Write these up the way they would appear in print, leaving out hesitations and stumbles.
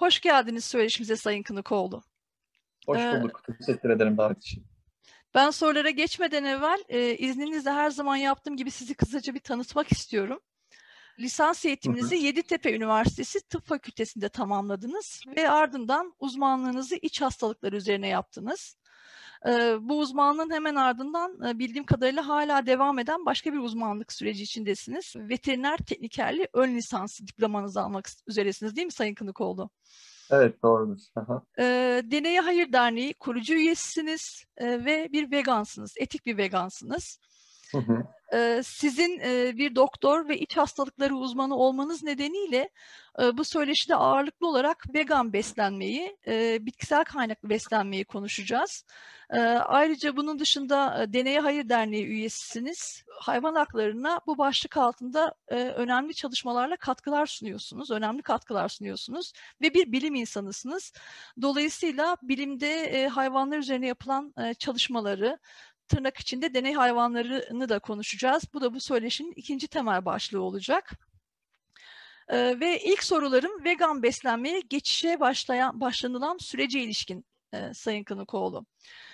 Hoş geldiniz söyleşimize Sayın Kınıkoğlu. Hoş Ee, bulduk. Teşekkür ederim davet için. Ben sorulara geçmeden evvel izninizle her zaman yaptığım gibi sizi kısaca bir tanıtmak istiyorum. Lisans Hı hı. eğitiminizi Yeditepe Üniversitesi Tıp Fakültesi'nde tamamladınız ve ardından uzmanlığınızı iç hastalıkları üzerine yaptınız. Bu uzmanlığın hemen ardından bildiğim kadarıyla hala devam eden başka bir uzmanlık süreci içindesiniz. Veteriner teknikerliği ön lisansı diplomanızı almak üzeresiniz değil mi Sayın Kınıkoğlu? Evet, doğrudur. Aha. Deneye Hayır Derneği kurucu üyesisiniz ve bir vegansınız, etik bir vegansınız. Hı hı. Sizin bir doktor ve iç hastalıkları uzmanı olmanız nedeniyle bu söyleşide ağırlıklı olarak vegan beslenmeyi, bitkisel kaynaklı beslenmeyi konuşacağız. Ayrıca bunun dışında Deneye Hayır Derneği üyesisiniz. Hayvan haklarına bu başlık altında önemli çalışmalarla katkılar sunuyorsunuz, önemli katkılar sunuyorsunuz ve bir bilim insanısınız. Dolayısıyla bilimde hayvanlar üzerine yapılan çalışmaları, tırnak içinde deney hayvanlarını da konuşacağız. Bu da bu söyleşinin ikinci temel başlığı olacak. Ve ilk sorularım vegan beslenmeye geçişe başlanılan sürece ilişkin Sayın Kınıkoğlu.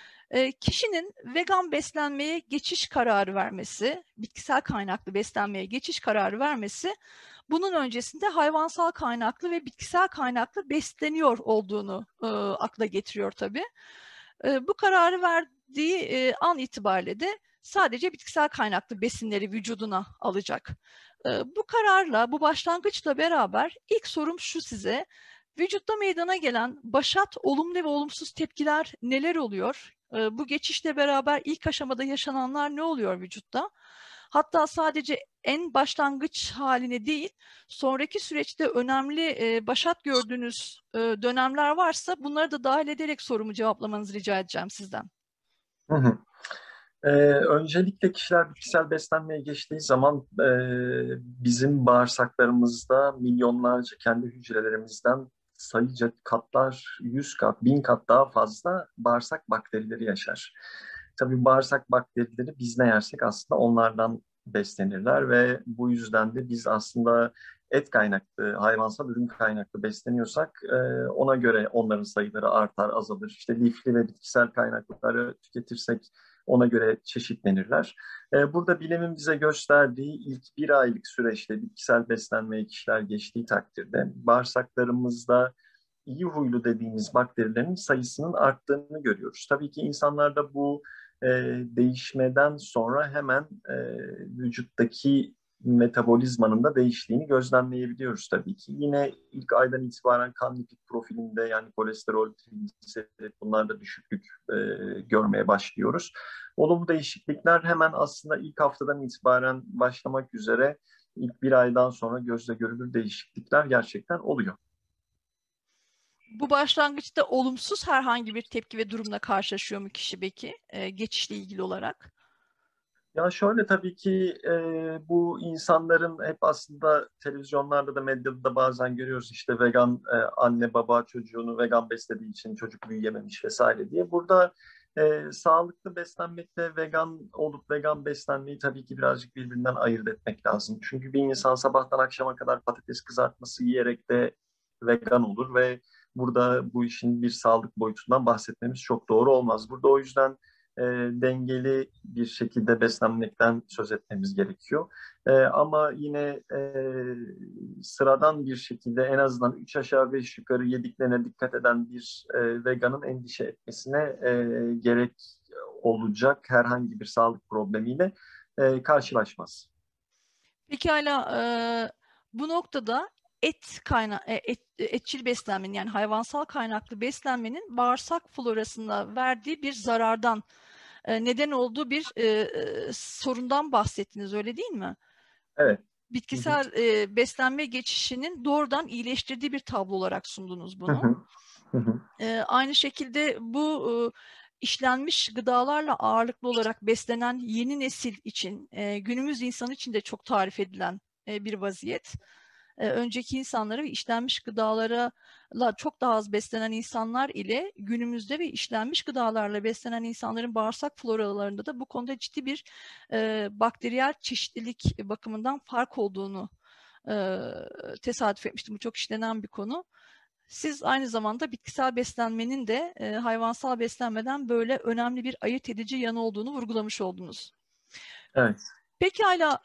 Kişinin vegan beslenmeye geçiş kararı vermesi, bitkisel kaynaklı beslenmeye geçiş kararı vermesi, bunun öncesinde hayvansal kaynaklı ve bitkisel kaynaklı besleniyor olduğunu akla getiriyor tabii. Bu kararı verdiği an itibariyle de sadece bitkisel kaynaklı besinleri vücuduna alacak. Bu kararla, bu başlangıçla beraber ilk sorum şu size. Vücutta meydana gelen başat olumlu ve olumsuz tepkiler neler oluyor? Bu geçişle beraber ilk aşamada yaşananlar ne oluyor vücutta? Hatta sadece en başlangıç haline değil, sonraki süreçte önemli başat gördüğünüz dönemler varsa bunları da dahil ederek sorumu cevaplamanızı rica edeceğim sizden. Hı hı. Öncelikle kişiler bitkisel beslenmeye geçtiği zaman bizim bağırsaklarımızda milyonlarca kendi hücrelerimizden sayıca katlar, 100 kat, 1000 kat daha fazla bağırsak bakterileri yaşar. Tabii bağırsak bakterileri biz ne yersek aslında onlardan beslenirler ve bu yüzden de biz aslında et kaynaklı, hayvansal ürün kaynaklı besleniyorsak ona göre onların sayıları artar, azalır. İşte lifli ve bitkisel kaynakları tüketirsek ona göre çeşitlenirler. Burada bilimin bize gösterdiği ilk bir aylık süreçte bitkisel beslenmeye kişiler geçtiği takdirde bağırsaklarımızda iyi huylu dediğimiz bakterilerin sayısının arttığını görüyoruz. Tabii ki insanlarda bu değişmeden sonra hemen vücuttaki metabolizmanın da değiştiğini gözlemleyebiliyoruz tabii ki. Yine ilk aydan itibaren kan lipid profilinde yani kolesterol, trigliserit bunlarda düşüklük görmeye başlıyoruz. Olumlu değişiklikler hemen aslında ilk haftadan itibaren başlamak üzere ilk bir aydan sonra gözle görülür değişiklikler gerçekten oluyor. Bu başlangıçta olumsuz herhangi bir tepki ve durumla karşılaşıyor mu kişi peki geçişle ilgili olarak? Ya şöyle tabii ki bu insanların hep aslında televizyonlarda da medyada da bazen görüyoruz işte vegan anne baba çocuğunu vegan beslediği için çocuk büyüyememiş vesaire diye. Burada sağlıklı beslenmekle vegan olup vegan beslenmeyi tabii ki birazcık birbirinden ayırt etmek lazım. Çünkü bir insan sabahtan akşama kadar patates kızartması yiyerek de vegan olur ve burada bu işin bir sağlık boyutundan bahsetmemiz çok doğru olmaz. Burada o yüzden dengeli bir şekilde beslenmekten söz etmemiz gerekiyor. Ama yine sıradan bir şekilde en azından 3 aşağı 5 yukarı yediklerine dikkat eden bir veganın endişe etmesine gerek olacak herhangi bir sağlık problemiyle karşılaşmaz. Pekala, bu noktada etçil beslenmenin yani hayvansal kaynaklı beslenmenin bağırsak florasına verdiği bir zarardan neden olduğu bir sorundan bahsettiniz, öyle değil mi? Evet. Hı hı. Bitkisel beslenme geçişinin doğrudan iyileştirdiği bir tablo olarak sundunuz Hı bunu. hı. Hı hı. Aynı şekilde bu işlenmiş gıdalarla ağırlıklı olarak beslenen yeni nesil için, günümüz insanı için de çok tarif edilen bir vaziyet. Önceki insanları ve işlenmiş gıdalarla çok daha az beslenen insanlar ile günümüzde ve işlenmiş gıdalarla beslenen insanların bağırsak floralarında da bu konuda ciddi bir bakteriyel çeşitlilik bakımından fark olduğunu tesadüf etmiştim. Bu çok işlenen bir konu. siz aynı zamanda bitkisel beslenmenin de hayvansal beslenmeden böyle önemli bir ayırt edici yanı olduğunu vurgulamış oldunuz. Evet. Pekala,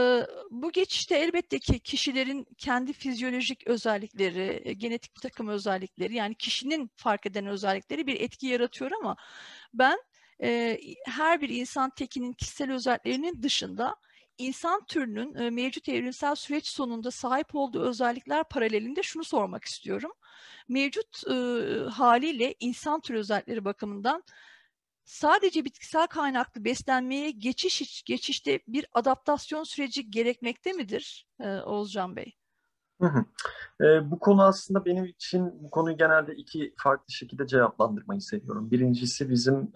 bu geçişte elbette ki kişilerin kendi fizyolojik özellikleri, genetik bir takım özellikleri, yani kişinin fark eden özellikleri bir etki yaratıyor ama ben her bir insan tekinin kişisel özelliklerinin dışında insan türünün mevcut evrimsel süreç sonunda sahip olduğu özellikler paralelinde şunu sormak istiyorum. Mevcut haliyle insan türü özellikleri bakımından sadece bitkisel kaynaklı beslenmeye geçişte bir adaptasyon süreci gerekmekte midir Oğuzcan Bey? Hı hı. Bu konu aslında benim için, bu konuyu genelde iki farklı şekilde cevaplandırmayı seviyorum. Birincisi bizim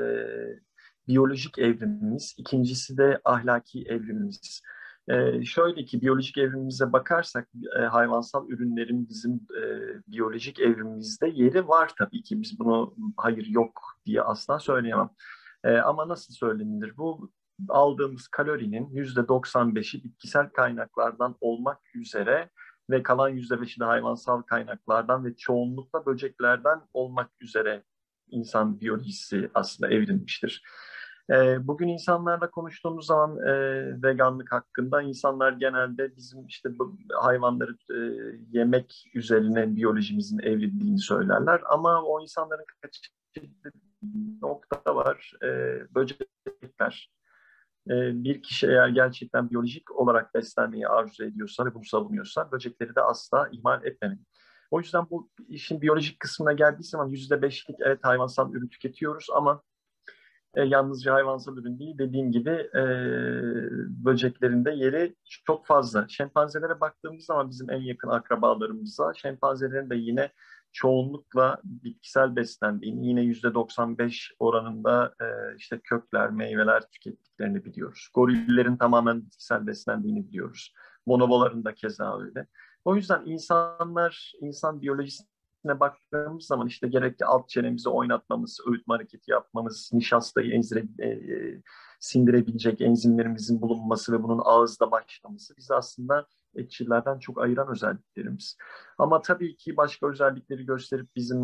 biyolojik evrimimiz, ikincisi de ahlaki evrimimiz. Şöyle ki biyolojik evrimimize bakarsak hayvansal ürünlerin bizim biyolojik evrimimizde yeri var tabii ki. Biz bunu hayır yok diye asla söyleyemem. Ama nasıl söylenir bu? Aldığımız kalorinin %95'i bitkisel kaynaklardan olmak üzere ve kalan %5'i de hayvansal kaynaklardan ve çoğunlukla böceklerden olmak üzere insan biyolojisi aslında evrilmiştir. Bugün insanlarla konuştuğumuz zaman veganlık hakkında insanlar genelde bizim işte bu hayvanları yemek üzerine biyolojimizin evrildiğini söylerler. Ama o insanların kaçırdığı nokta var. Böcekler. Bir kişi eğer gerçekten biyolojik olarak beslenmeyi arzu ediyorsa ve bunu savunuyorsa böcekleri de asla ihmal etmemeli. O yüzden bu işin biyolojik kısmına geldiği zaman %5'lik evet hayvansal ürün tüketiyoruz ama yalnızca hayvansal ürün değil dediğim gibi böceklerin de yeri çok fazla. Şempanzelere baktığımız zaman bizim en yakın akrabalarımıza şempanzelerin de yine çoğunlukla bitkisel beslendiğini, yine %95 oranında işte kökler, meyveler tükettiklerini biliyoruz. Gorillerin tamamen bitkisel beslendiğini biliyoruz. Bonoboların da keza öyle. O yüzden insan biyolojisine baktığımız zaman işte gerek alt çenemizi oynatmamız, öğütme hareketi yapmamız, nişastayı sindirebilecek enzimlerimizin bulunması ve bunun ağızda başlaması bizi aslında etçillerden çok ayıran özelliklerimiz. Ama tabii ki başka özellikleri gösterip bizim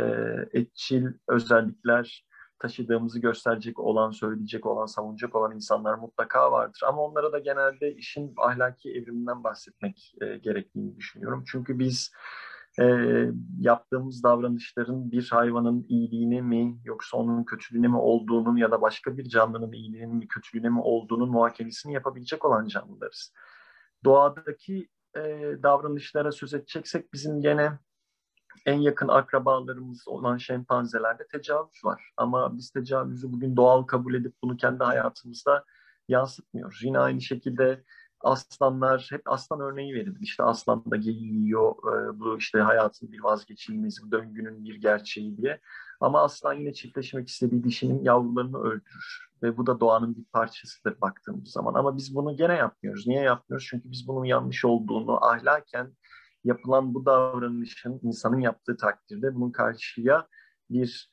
etçil özellikler taşıdığımızı gösterecek olan, söyleyecek olan, savunacak olan insanlar mutlaka vardır. Ama onlara da genelde işin ahlaki evriminden bahsetmek gerektiğini düşünüyorum. Çünkü biz e, yaptığımız davranışların bir hayvanın iyiliğine mi yoksa onun kötülüğüne mi olduğunun ya da başka bir canlının iyiliğine mi kötülüğüne mi olduğunun muhakemesini yapabilecek olan canlılarız. Doğadaki davranışlara söz edeceksek bizim gene en yakın akrabalarımız olan şempanzelerde tecavüz var. Ama biz tecavüzü bugün doğal kabul edip bunu kendi hayatımızda yansıtmıyoruz. Yine aynı şekilde aslanlar, hep aslan örneği verilir. İşte aslan da yiyor, bu işte hayatın bir vazgeçilmezi, bu döngünün bir gerçeği diye. Ama aslan yine çiftleşmek istediği dişinin yavrularını öldürür. Ve bu da doğanın bir parçasıdır baktığımız zaman. Ama biz bunu gene yapmıyoruz. Niye yapmıyoruz? Çünkü biz bunun yanlış olduğunu ahlaken yapılan bu davranışın insanın yaptığı takdirde bunun karşıya bir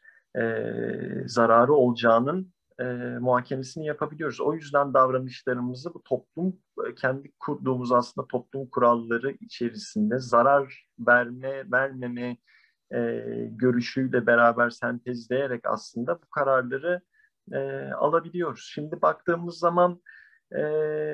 zararı olacağının muhakemesini yapabiliyoruz. O yüzden davranışlarımızı bu toplum kendi kurduğumuz aslında toplum kuralları içerisinde zarar vermeme görüşüyle beraber sentezleyerek aslında bu kararları alabiliyoruz. Şimdi baktığımız zaman e,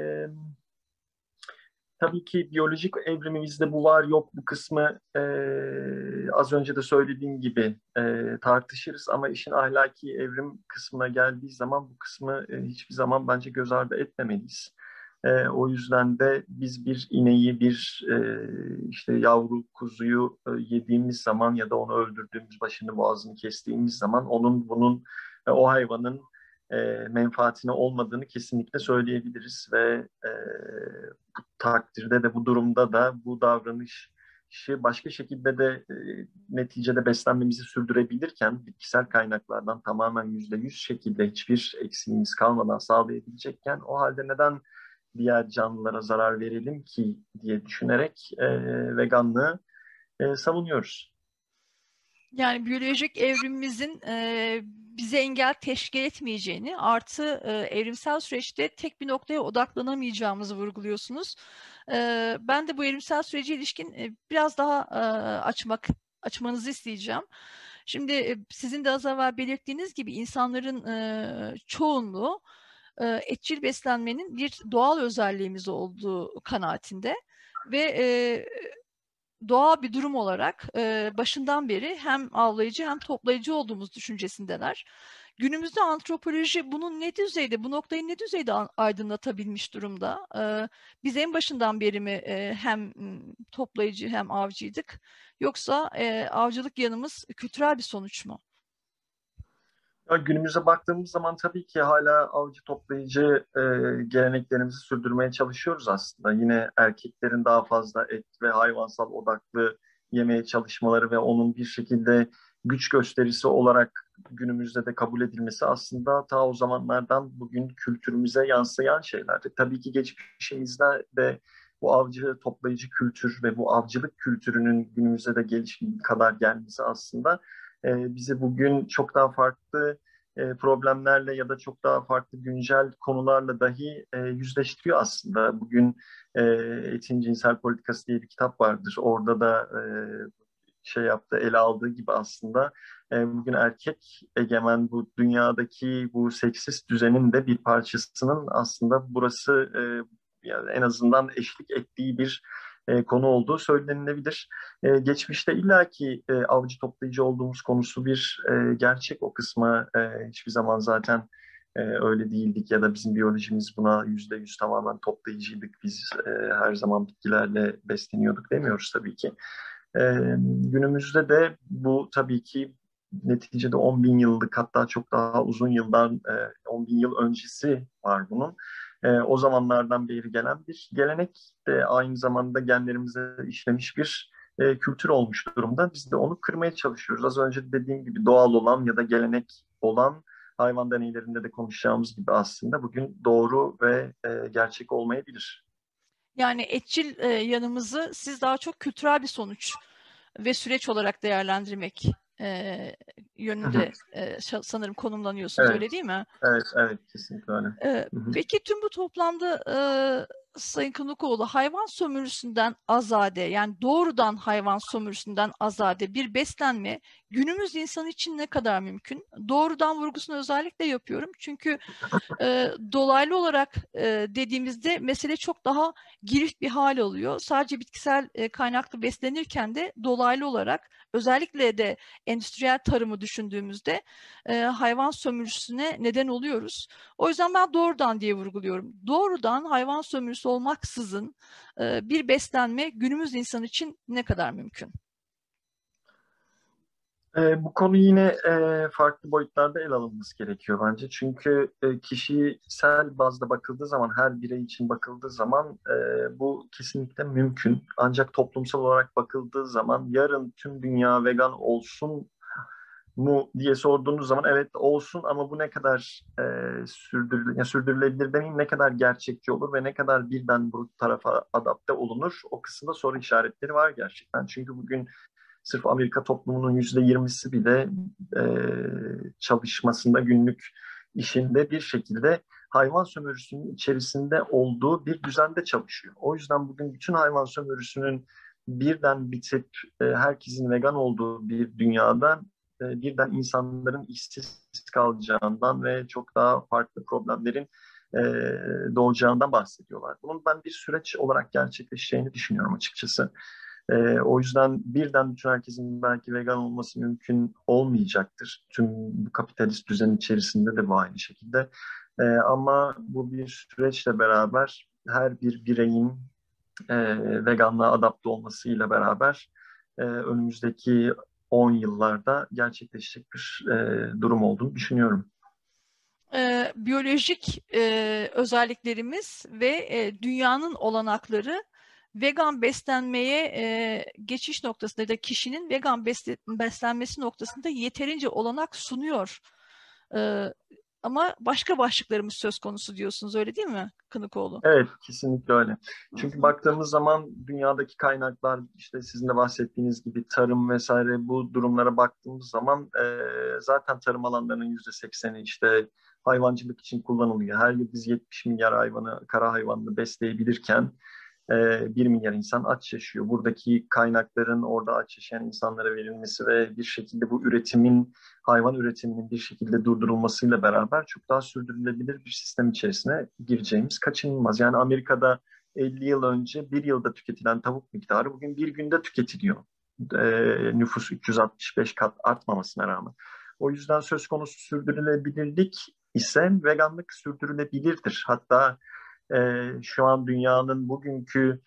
tabii ki biyolojik evrimimizde bu var yok bu kısmı az önce de söylediğim gibi tartışırız ama işin ahlaki evrim kısmına geldiği zaman bu kısmı hiçbir zaman bence göz ardı etmemeliyiz. O yüzden de biz bir ineği, bir işte yavru kuzuyu yediğimiz zaman ya da onu öldürdüğümüz, başını boğazını kestiğimiz zaman onun bunun o hayvanın menfaatine olmadığını kesinlikle söyleyebiliriz ve bu takdirde de bu durumda da bu davranışı başka şekilde de neticede beslenmemizi sürdürebilirken bitkisel kaynaklardan tamamen %100 şekilde hiçbir eksiğimiz kalmadan sağlayabilecekken o halde neden diğer canlılara zarar verelim ki diye düşünerek veganlığı savunuyoruz. Yani biyolojik evrimimizin bize engel teşkil etmeyeceğini, artı evrimsel süreçte tek bir noktaya odaklanamayacağımızı vurguluyorsunuz. Ben de bu evrimsel sürece ilişkin biraz daha açmanızı isteyeceğim. Şimdi sizin de az evvel belirttiğiniz gibi insanların çoğunluğu etçil beslenmenin bir doğal özelliğimiz olduğu kanaatinde ve doğal bir durum olarak başından beri hem avlayıcı hem toplayıcı olduğumuz düşüncesindeler. Günümüzde antropoloji bunun ne düzeyde, bu noktayı ne düzeyde aydınlatabilmiş durumda? Biz en başından beri mi hem toplayıcı hem avcıydık? Yoksa avcılık yanımız kültürel bir sonuç mu? Ya günümüze baktığımız zaman tabii ki hala avcı toplayıcı geleneklerimizi sürdürmeye çalışıyoruz aslında. Yine erkeklerin daha fazla et ve hayvansal odaklı yemeye çalışmaları ve onun bir şekilde güç gösterisi olarak günümüzde de kabul edilmesi aslında ta o zamanlardan bugün kültürümüze yansıyan şeyler. Tabii ki geçmişimizde de bu avcı toplayıcı kültür ve bu avcılık kültürünün günümüzde de gelişim kadar gelmesi aslında bizi bugün çok daha farklı problemlerle ya da çok daha farklı güncel konularla dahi yüzleştiriyor aslında. Bugün Etin Cinsel Politikası diye bir kitap vardır. Orada da şey yaptı, ele aldığı gibi aslında bugün erkek egemen bu dünyadaki bu seksist düzenin de bir parçasının aslında burası yani en azından eşlik ettiği bir konu olduğu söylenilebilir. Geçmişte illaki avcı toplayıcı olduğumuz konusu bir gerçek, o kısmı hiçbir zaman zaten öyle değildik ya da bizim biyolojimiz buna %100 tamamen toplayıcıydık. Biz her zaman bitkilerle besleniyorduk demiyoruz tabii ki. Günümüzde de bu tabii ki neticede 10 bin yıllık, hatta çok daha uzun yıldan 10 bin yıl öncesi var bunun. O zamanlardan beri gelen bir gelenek de aynı zamanda genlerimize işlemiş bir kültür olmuş durumda. Biz de onu kırmaya çalışıyoruz. Az önce dediğim gibi doğal olan ya da gelenek olan hayvan deneylerinde de konuşacağımız gibi aslında bugün doğru ve gerçek olmayabilir. Yani etçil yanımızı siz daha çok kültürel bir sonuç ve süreç olarak değerlendirmek Hı hı. yönünde sanırım konumlanıyorsunuz, Evet, öyle değil mi? evet, evet, kesinlikle öyle. Hı hı. Peki tüm bu toplamda Sayın Kınukoğlu, hayvan sömürüsünden azade, yani doğrudan hayvan sömürüsünden azade bir beslenme günümüz insanı için ne kadar mümkün? Doğrudan vurgusunu özellikle yapıyorum çünkü dolaylı olarak dediğimizde mesele çok daha girift bir hal alıyor. Sadece bitkisel kaynaklı beslenirken de dolaylı olarak, özellikle de endüstriyel tarımı düşündüğümüzde hayvan sömürüsüne neden oluyoruz. O yüzden ben doğrudan diye vurguluyorum. Doğrudan hayvan sömürüsü olmaksızın bir beslenme günümüz insanı için ne kadar mümkün? Bu konu yine farklı boyutlarda ele alınması gerekiyor bence. Çünkü kişisel bazda bakıldığı zaman, her birey için bakıldığı zaman bu kesinlikle mümkün. Ancak toplumsal olarak bakıldığı zaman yarın tüm dünya vegan olsun mu diye sorduğunuz zaman evet olsun, ama bu ne kadar sürdürülebilir demeyeyim, ne kadar gerçekçi olur ve ne kadar birden bu tarafa adapte olunur, o kısımda soru işaretleri var gerçekten. Çünkü bugün sırf Amerika toplumunun %20'si bile e, çalışmasında, günlük işinde bir şekilde hayvan sömürüsünün içerisinde olduğu bir düzende çalışıyor. O yüzden bugün bütün hayvan sömürüsünün birden bitip herkesin vegan olduğu bir dünyada birden insanların işsiz kalacağından ve çok daha farklı problemlerin e, doğacağından bahsediyorlar. Bunun ben bir süreç olarak gerçekleşeceğini düşünüyorum açıkçası. O yüzden birden bütün herkesin belki vegan olması mümkün olmayacaktır. Tüm bu kapitalist düzen içerisinde de bu aynı şekilde. Ama bu bir süreçle beraber her bir bireyin veganlığa adapte olmasıyla beraber önümüzdeki 10 yıllarda gerçekleşecek bir durum olduğunu düşünüyorum. Biyolojik özelliklerimiz ve dünyanın olanakları vegan beslenmeye geçiş noktasında da kişinin vegan beslenmesi noktasında yeterince olanak sunuyor. ama başka başlıklarımız söz konusu diyorsunuz, öyle değil mi Kınıkoğlu? Evet, kesinlikle öyle. Hı Çünkü hı. baktığımız zaman dünyadaki kaynaklar, işte sizin de bahsettiğiniz gibi tarım vesaire, bu durumlara baktığımız zaman zaten tarım alanlarının %80'i işte hayvancılık için kullanılıyor. Her yıl biz 70 milyar hayvanı, kara hayvanını besleyebilirken 1 milyar insan aç yaşıyor. Buradaki kaynakların orada aç yaşayan insanlara verilmesi ve bir şekilde bu üretimin, hayvan üretiminin bir şekilde durdurulmasıyla beraber çok daha sürdürülebilir bir sistem içerisine gireceğimiz kaçınılmaz. Yani Amerika'da 50 yıl önce bir yılda tüketilen tavuk miktarı bugün bir günde tüketiliyor. Nüfus 365 kat artmamasına rağmen. O yüzden söz konusu sürdürülebilirlik ise veganlık sürdürülebilirdir. Hatta şu an dünyanın bugünkü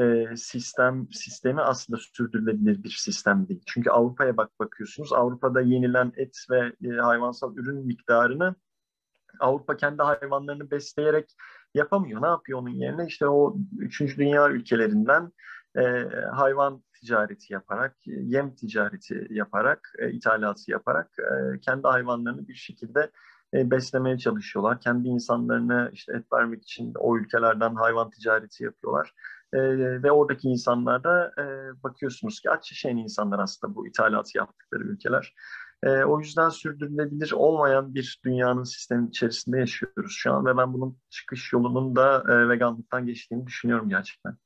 sistemi aslında sürdürülebilir bir sistem değil. Çünkü Avrupa'ya bakıyorsunuz. Avrupa'da yenilen et ve hayvansal ürün miktarını Avrupa kendi hayvanlarını besleyerek yapamıyor. Ne yapıyor onun yerine? İşte o üçüncü dünya ülkelerinden e, hayvan ticareti yaparak, yem ticareti yaparak, ithalatı yaparak kendi hayvanlarını bir şekilde beslemeye çalışıyorlar. Kendi insanlarına işte et vermek için o ülkelerden hayvan ticareti yapıyorlar. Ve oradaki insanlar da bakıyorsunuz ki aç yaşayan insanlar aslında bu ithalatı yaptıkları ülkeler. O yüzden sürdürülebilir olmayan bir dünyanın sistemi içerisinde yaşıyoruz şu an ve ben bunun çıkış yolunun da veganlıktan geçtiğini düşünüyorum gerçekten.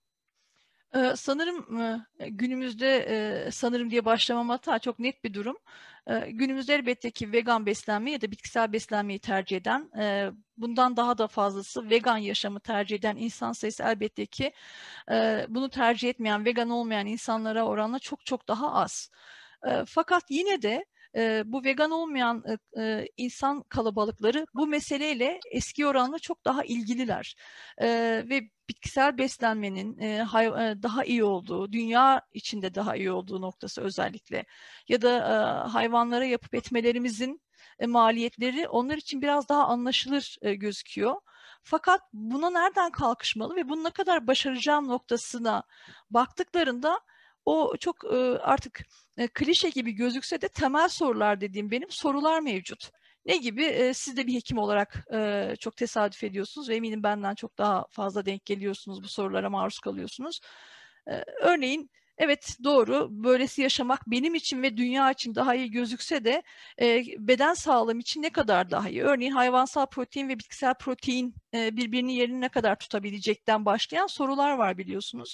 Sanırım günümüzde sanırım diye başlamam hata, çok net bir durum. Günümüzde elbette ki vegan beslenmeyi ya da bitkisel beslenmeyi tercih eden, bundan daha da fazlası vegan yaşamı tercih eden insan sayısı elbette ki bunu tercih etmeyen, vegan olmayan insanlara oranla çok çok daha az. Fakat yine de bu vegan olmayan insan kalabalıkları bu meseleyle eski oranla çok daha ilgililer. Ve bitkisel beslenmenin daha iyi olduğu, dünya içinde daha iyi olduğu noktası özellikle, ya da hayvanlara yapıp etmelerimizin maliyetleri onlar için biraz daha anlaşılır gözüküyor. Fakat buna nereden kalkışmalı ve bunu ne kadar başaracağım noktasına baktıklarında o çok artık klişe gibi gözükse de temel sorular dediğim benim sorular mevcut. Ne gibi? Siz de bir hekim olarak çok tesadüf ediyorsunuz ve eminim benden çok daha fazla denk geliyorsunuz, bu sorulara maruz kalıyorsunuz. Örneğin, evet doğru, böylesi yaşamak benim için ve dünya için daha iyi gözükse de beden sağlığım için ne kadar daha iyi? Örneğin hayvansal protein ve bitkisel protein birbirinin yerini ne kadar tutabilecekten başlayan sorular var biliyorsunuz.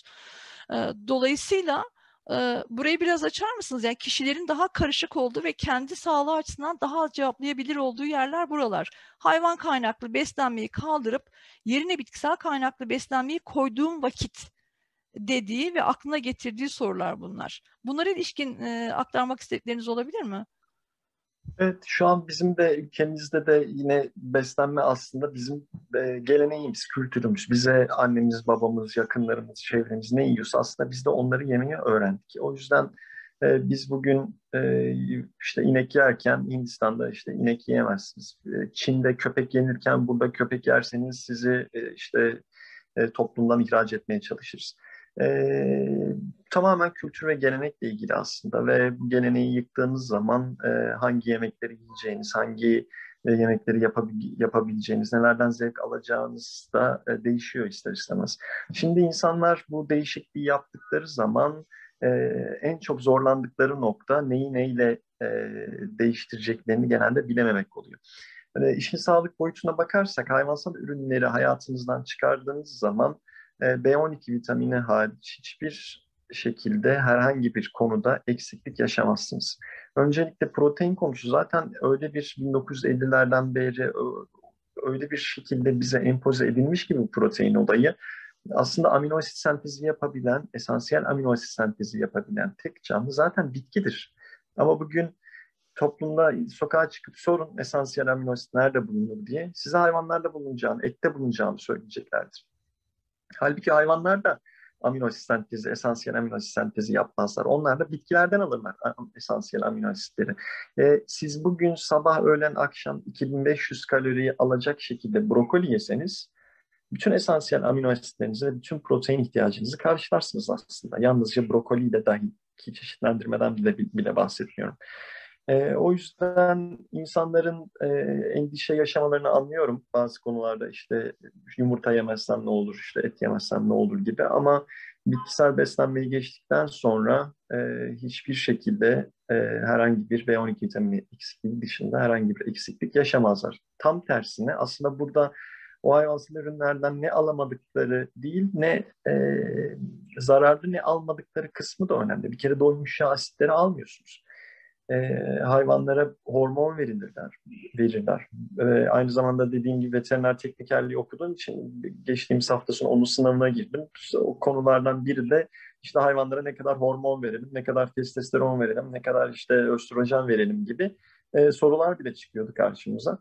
Dolayısıyla burayı biraz açar mısınız? Yani kişilerin daha karışık olduğu ve kendi sağlığı açısından daha az cevaplayabilir olduğu yerler buralar. Hayvan kaynaklı beslenmeyi kaldırıp yerine bitkisel kaynaklı beslenmeyi koyduğum vakit dediği ve aklına getirdiği sorular bunlar. Bunlara ilişkin aktarmak istedikleriniz olabilir mi? Evet, şu an bizim de ülkemizde de yine beslenme aslında bizim geleneğimiz, kültürümüz. Bize annemiz, babamız, yakınlarımız, çevremiz ne yiyorsa aslında biz de onları yemeyi öğrendik. O yüzden biz bugün işte inek yerken Hindistan'da işte inek yiyemezsiniz. Çin'de köpek yenirken burada köpek yerseniz sizi işte toplumdan ihraç etmeye çalışırız. E, Tamamen kültür ve gelenekle ilgili aslında ve bu geleneği yıktığınız zaman hangi yemekleri yiyeceğiniz, hangi yemekleri yapabileceğiniz, nelerden zevk alacağınız da değişiyor ister istemez. Şimdi insanlar bu değişikliği yaptıkları zaman e, en çok zorlandıkları nokta neyi neyle değiştireceklerini genelde bilememek oluyor. Hani işin sağlık boyutuna bakarsak hayvansal ürünleri hayatınızdan çıkardığınız zaman B12 vitamini hariç hiçbir şekilde herhangi bir konuda eksiklik yaşamazsınız. Öncelikle protein konusu zaten öyle bir 1950'lerden beri öyle bir şekilde bize empoze edilmiş ki bu protein olayı. Aslında amino asit sentezi yapabilen, esansiyel amino asit sentezi yapabilen tek canlı zaten bitkidir. Ama bugün toplumda sokağa çıkıp sorun esansiyel amino asit nerede bulunur diye size hayvanlarda bulunacağını, ette bulunacağını söyleyeceklerdir. Halbuki hayvanlar da amino asit sentezi, esansiyel amino asit sentezi yapmazlar. Onlar da bitkilerden alırlar esansiyel amino asitleri. Siz bugün sabah, öğlen, akşam 2500 kaloriyi alacak şekilde brokoli yeseniz bütün esansiyel amino asitlerinizi ve bütün protein ihtiyacınızı karşılarsınız aslında. Yalnızca brokoli de dahil, ki çeşitlendirmeden bile bahsetmiyorum. O yüzden insanların endişe yaşamalarını anlıyorum bazı konularda, işte yumurta yemezsem ne olur, işte et yemezsem ne olur gibi, ama bitkisel beslenmeyi geçtikten sonra hiçbir şekilde herhangi bir B12 vitamini eksikliği dışında herhangi bir eksiklik yaşamazlar. Tam tersine aslında burada o hayvansal ürünlerden ne alamadıkları değil, ne zararlı ne almadıkları kısmı da önemli. Bir kere doymuş yağ asitleri almıyorsunuz. Hayvanlara hormon verirler. Aynı zamanda dediğim gibi veteriner teknikerliği okuduğum için geçtiğimiz hafta sonu onun sınavına girdim. O konulardan biri de işte hayvanlara ne kadar hormon verelim, ne kadar testosteron verelim, ne kadar işte östrojen verelim gibi sorular bile çıkıyordu karşımıza.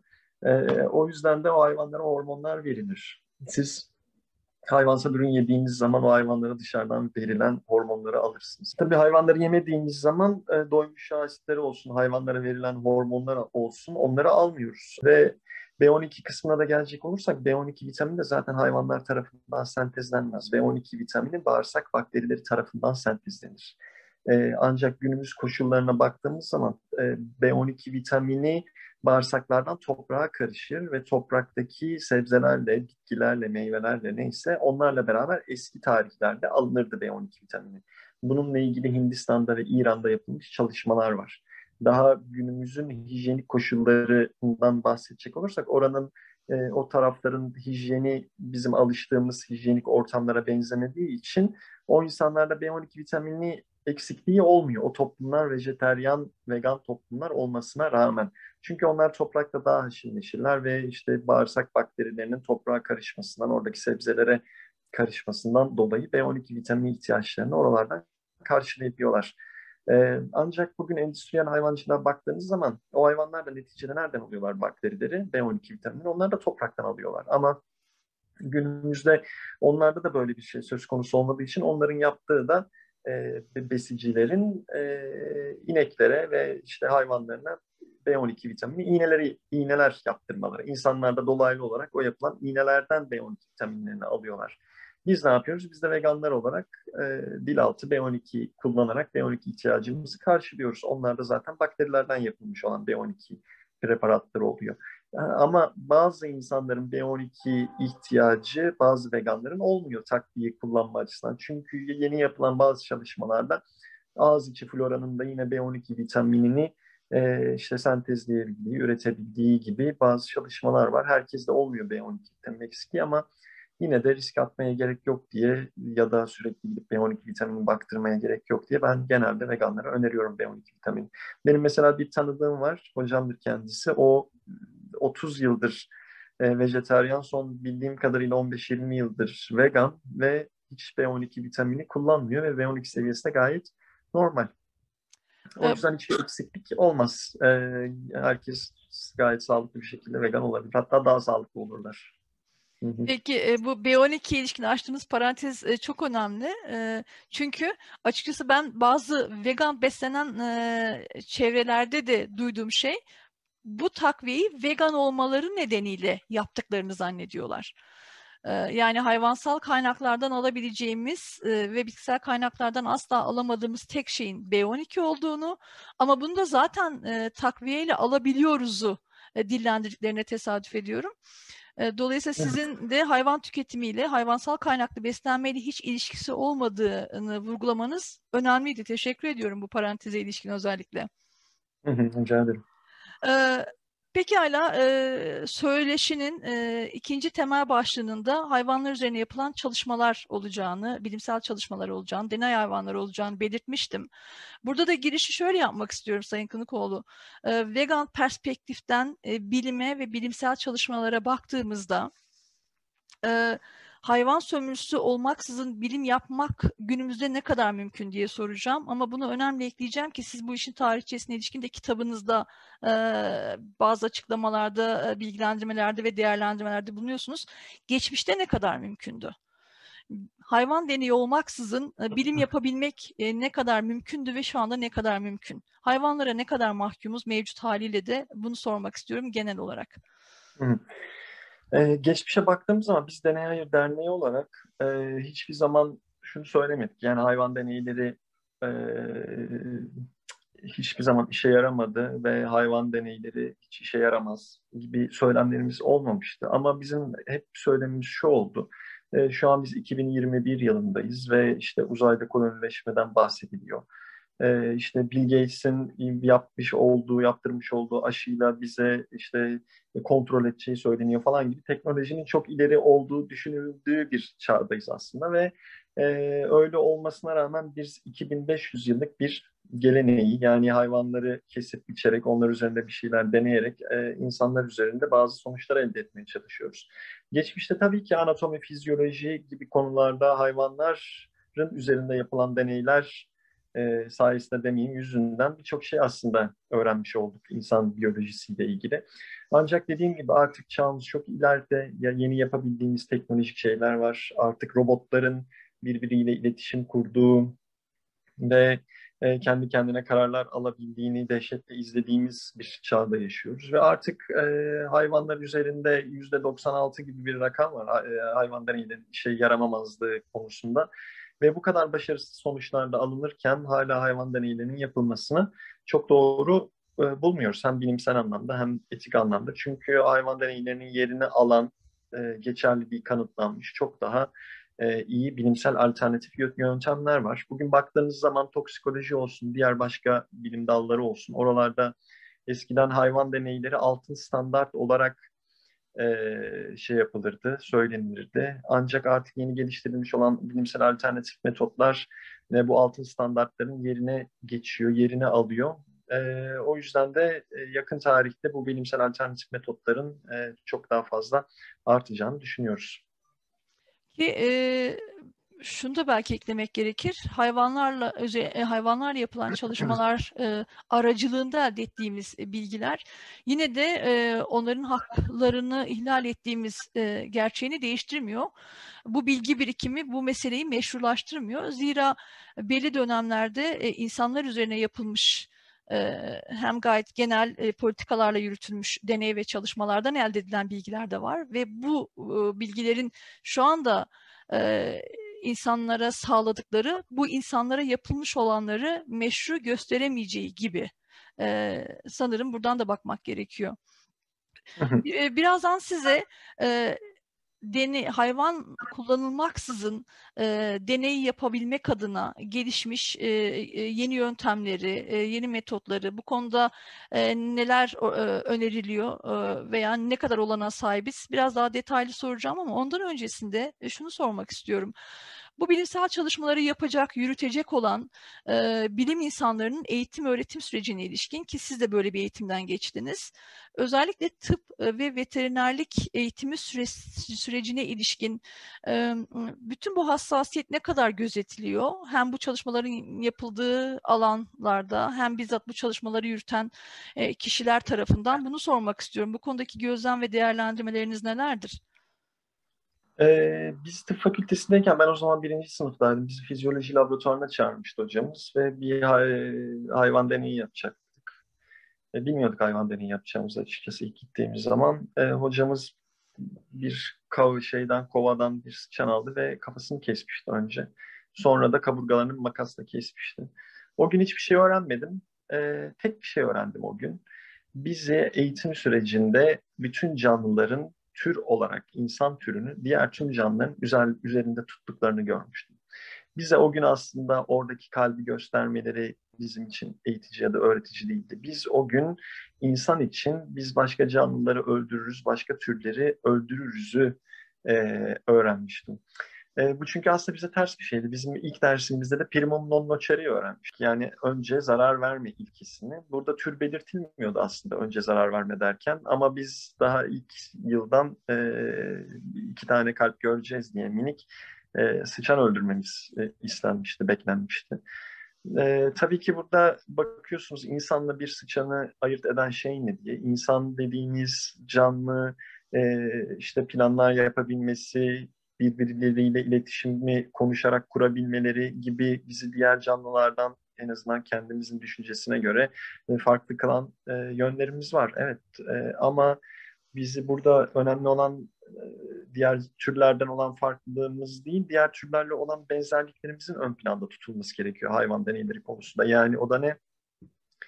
O yüzden de o hayvanlara hormonlar verilir. Siz hayvansal ürün yediğiniz zaman o hayvanlara dışarıdan verilen hormonları alırsınız. Tabii hayvanları yemediğimiz zaman doymuş yağ asitleri olsun, hayvanlara verilen hormonlar olsun, onları almıyoruz. Ve B12 kısmına da gelecek olursak, B12 vitamini de zaten hayvanlar tarafından sentezlenmez. B12 vitamini bağırsak bakterileri tarafından sentezlenir. Ancak günümüz koşullarına baktığımız zaman B12 vitamini bağırsaklardan toprağa karışır ve topraktaki sebzelerle, bitkilerle, meyvelerle neyse onlarla beraber eski tarihlerde alınırdı B12 vitamini. Bununla ilgili Hindistan'da ve İran'da yapılmış çalışmalar var. Daha günümüzün hijyenik koşullarından bahsedecek olursak, oranın o tarafların hijyeni bizim alıştığımız hijyenik ortamlara benzemediği için o insanlarda B12 vitamini eksikliği olmuyor. O toplumlar vejeteryan, vegan toplumlar olmasına rağmen. Çünkü onlar toprakta daha haşır neşirler ve işte bağırsak bakterilerinin toprağa karışmasından, oradaki sebzelere karışmasından dolayı B12 vitamini ihtiyaçlarını oralardan karşılayabiliyorlar. Ancak bugün endüstriyel hayvancılığa baktığınız zaman o hayvanlar da neticede nereden alıyorlar bakterileri, B12 vitamini? Onlar da topraktan alıyorlar. Ama günümüzde onlarda da böyle bir şey söz konusu olmadığı için onların yaptığı da besicilerin ineklere ve işte hayvanlarına B12 vitamini iğneler yaptırmaları. İnsanlar da dolaylı olarak o yapılan iğnelerden B12 vitaminlerini alıyorlar. Biz ne yapıyoruz? Biz de veganlar olarak dil altı B12 kullanarak B12 ihtiyacımızı karşılıyoruz. Onlar da zaten bakterilerden yapılmış olan B12 preparatları oluyor. Ama bazı insanların B12 ihtiyacı bazı veganların olmuyor takviye kullanma açısından. Çünkü yeni yapılan bazı çalışmalarda ağız içi floranın da yine B12 vitaminini işte sentezleyebildiği, üretebildiği gibi bazı çalışmalar var. Herkeste olmuyor B12 vitamin eksikliği, ama yine de risk atmaya gerek yok diye ya da sürekli gidip B12 vitamini baktırmaya gerek yok diye ben genelde veganlara öneriyorum B12 vitamini. Benim mesela bir tanıdığım var, hocamdır kendisi. O 30 yıldır vejetaryen, son bildiğim kadarıyla 15-20 yıldır vegan ve hiç B12 vitamini kullanmıyor ve B12 seviyesi de gayet normal. O E, yüzden hiçbir eksiklik olmaz. Herkes gayet sağlıklı bir şekilde vegan olabilir. Hatta daha sağlıklı olurlar. Hı hı. Peki bu B12 ilişkin açtığınız parantez çok önemli. Çünkü açıkçası ben bazı vegan beslenen çevrelerde de duyduğum şey, bu takviyeyi vegan olmaları nedeniyle yaptıklarını zannediyorlar. Yani hayvansal kaynaklardan alabileceğimiz ve bitkisel kaynaklardan asla alamadığımız tek şeyin B12 olduğunu, ama bunu da zaten takviyeyle alabiliyoruzu dillendirdiklerine tesadüf ediyorum. Dolayısıyla sizin de hayvan tüketimiyle, hayvansal kaynaklı beslenmeyle hiç ilişkisi olmadığını vurgulamanız önemliydi. Teşekkür ediyorum bu paranteze ilişkin özellikle. Hı hı, rica ederim. Ee, Pekala, söyleşinin ikinci temel başlığının da hayvanlar üzerine yapılan çalışmalar olacağını, bilimsel çalışmalar olacağını, deney hayvanları olacağını belirtmiştim. Burada da girişi şöyle yapmak istiyorum Sayın Kınıkoğlu. Vegan perspektiften bilime ve bilimsel çalışmalara baktığımızda, e, hayvan sömürüsü olmaksızın bilim yapmak günümüzde ne kadar mümkün diye soracağım. Ama bunu önemli ekleyeceğim ki siz bu işin tarihçesine ilişkin de kitabınızda bazı açıklamalarda, bilgilendirmelerde ve değerlendirmelerde bulunuyorsunuz. Geçmişte ne kadar mümkündü? Hayvan deneyi olmaksızın bilim yapabilmek ne kadar mümkündü ve şu anda ne kadar mümkün? Hayvanlara ne kadar mahkumuz mevcut haliyle de, bunu sormak istiyorum genel olarak. Hı hı. Geçmişe baktığımız zaman biz Deney Hayır Derneği olarak hiçbir zaman şunu söylemedik. Yani hayvan deneyleri e, hiçbir zaman işe yaramadı ve hayvan deneyleri hiç işe yaramaz gibi söylemlerimiz olmamıştı. Ama bizim hep söylemimiz şu oldu. Şu an biz 2021 yılındayız ve işte uzayda kolonileşmeden bahsediliyor. İşte Bill Gates'in yaptırmış olduğu aşıyla bize işte kontrol edeceği söyleniyor falan gibi teknolojinin çok ileri olduğu düşünüldüğü bir çağdayız aslında ve e, öyle olmasına rağmen biz 2500 yıllık bir geleneği yani hayvanları kesip biçerek onlar üzerinde bir şeyler deneyerek insanlar üzerinde bazı sonuçlar elde etmeye çalışıyoruz. Geçmişte tabii ki anatomi, fizyoloji gibi konularda hayvanların üzerinde yapılan deneyler sayesinde demeyeyim yüzünden birçok şey aslında öğrenmiş olduk insan biyolojisiyle ilgili. Ancak dediğim gibi artık çağımız çok ileride ya yeni yapabildiğimiz teknolojik şeyler var. Artık robotların birbiriyle iletişim kurduğu ve kendi kendine kararlar alabildiğini dehşetle izlediğimiz bir çağda yaşıyoruz. Ve artık hayvanlar üzerinde %96 gibi bir rakam var hayvan deneyinin işe yaramamazlığı konusunda. Ve bu kadar başarısız sonuçlar da alınırken hala hayvan deneylerinin yapılmasını çok doğru bulmuyoruz. Hem bilimsel anlamda hem etik anlamda. Çünkü hayvan deneylerinin yerini alan geçerliliği kanıtlanmış çok daha iyi bilimsel alternatif yöntemler var. Bugün baktığınız zaman toksikoloji olsun, diğer başka bilim dalları olsun. Oralarda eskiden hayvan deneyleri altın standart olarak şey yapılırdı, söylenilirdi. Ancak artık yeni geliştirilmiş olan bilimsel alternatif metotlar bu altın standartların yerine geçiyor, yerini alıyor. O yüzden de yakın tarihte bu bilimsel alternatif metotların çok daha fazla artacağını düşünüyoruz. Ki şunu da belki eklemek gerekir. Hayvanlarla yapılan çalışmalar aracılığında elde ettiğimiz bilgiler yine de onların haklarını ihlal ettiğimiz gerçeğini değiştirmiyor. Bu bilgi birikimi bu meseleyi meşrulaştırmıyor. Zira belli dönemlerde insanlar üzerine yapılmış hem gayet genel politikalarla yürütülmüş deney ve çalışmalardan elde edilen bilgiler de var ve bu bilgilerin şu anda e, insanlara sağladıkları bu insanlara yapılmış olanları meşru gösteremeyeceği gibi sanırım buradan da bakmak gerekiyor. Birazdan size e, hayvan kullanılmaksızın deney yapabilmek adına gelişmiş yeni yöntemleri, yeni metotları, bu konuda neler öneriliyor veya ne kadar olana sahibiz biraz daha detaylı soracağım ama ondan öncesinde şunu sormak istiyorum. Bu bilimsel çalışmaları yapacak, yürütecek olan bilim insanlarının eğitim öğretim sürecine ilişkin ki siz de böyle bir eğitimden geçtiniz. Özellikle tıp ve veterinerlik eğitimi sürecine ilişkin bütün bu hassasiyet ne kadar gözetiliyor? Hem bu çalışmaların yapıldığı alanlarda hem bizzat bu çalışmaları yürüten kişiler tarafından bunu sormak istiyorum. Bu konudaki gözlem ve değerlendirmeleriniz nelerdir? Biz tıp fakültesindeyken ben o zaman birinci sınıftaydım. Bizi fizyoloji laboratuvarına çağırmıştı hocamız ve bir hayvan deneyi yapacaktık. Bilmiyorduk hayvan deneyi yapacağımızı açıkçası ilk gittiğimiz zaman. Hocamız bir kovadan bir sıçan aldı ve kafasını kesmişti önce. Sonra da kaburgalarını makasla kesmişti. O gün hiçbir şey öğrenmedim. Tek bir şey öğrendim o gün. Bize eğitim sürecinde bütün canlıların tür olarak insan türünü diğer tüm canlıların üzerinde tuttuklarını görmüştüm. Bize o gün aslında oradaki kalbi göstermeleri bizim için eğitici ya da öğretici değildi. Biz o gün insan için biz başka canlıları öldürürüz, başka türleri öldürürüzü öğrenmiştim. Bu çünkü aslında bize ters bir şeydi. Bizim ilk dersimizde de primum non nocere öğrenmiştik. Yani önce zarar verme ilkesini. Burada tür belirtilmiyordu aslında önce zarar verme derken. Ama biz daha ilk yıldan iki tane kalp göreceğiz diye minik sıçan öldürmemiz istenmişti, beklenmişti. Tabii ki burada bakıyorsunuz insanla bir sıçanı ayırt eden şey ne diye. İnsan dediğimiz canlı işte planlar yapabilmesi, birbirleriyle iletişimi konuşarak kurabilmeleri gibi bizi diğer canlılardan en azından kendimizin düşüncesine göre farklı kılan yönlerimiz var. Evet, ama bizi burada önemli olan diğer türlerden olan farklılığımız değil, diğer türlerle olan benzerliklerimizin ön planda tutulması gerekiyor hayvan deneyleri konusunda. Yani o da ne?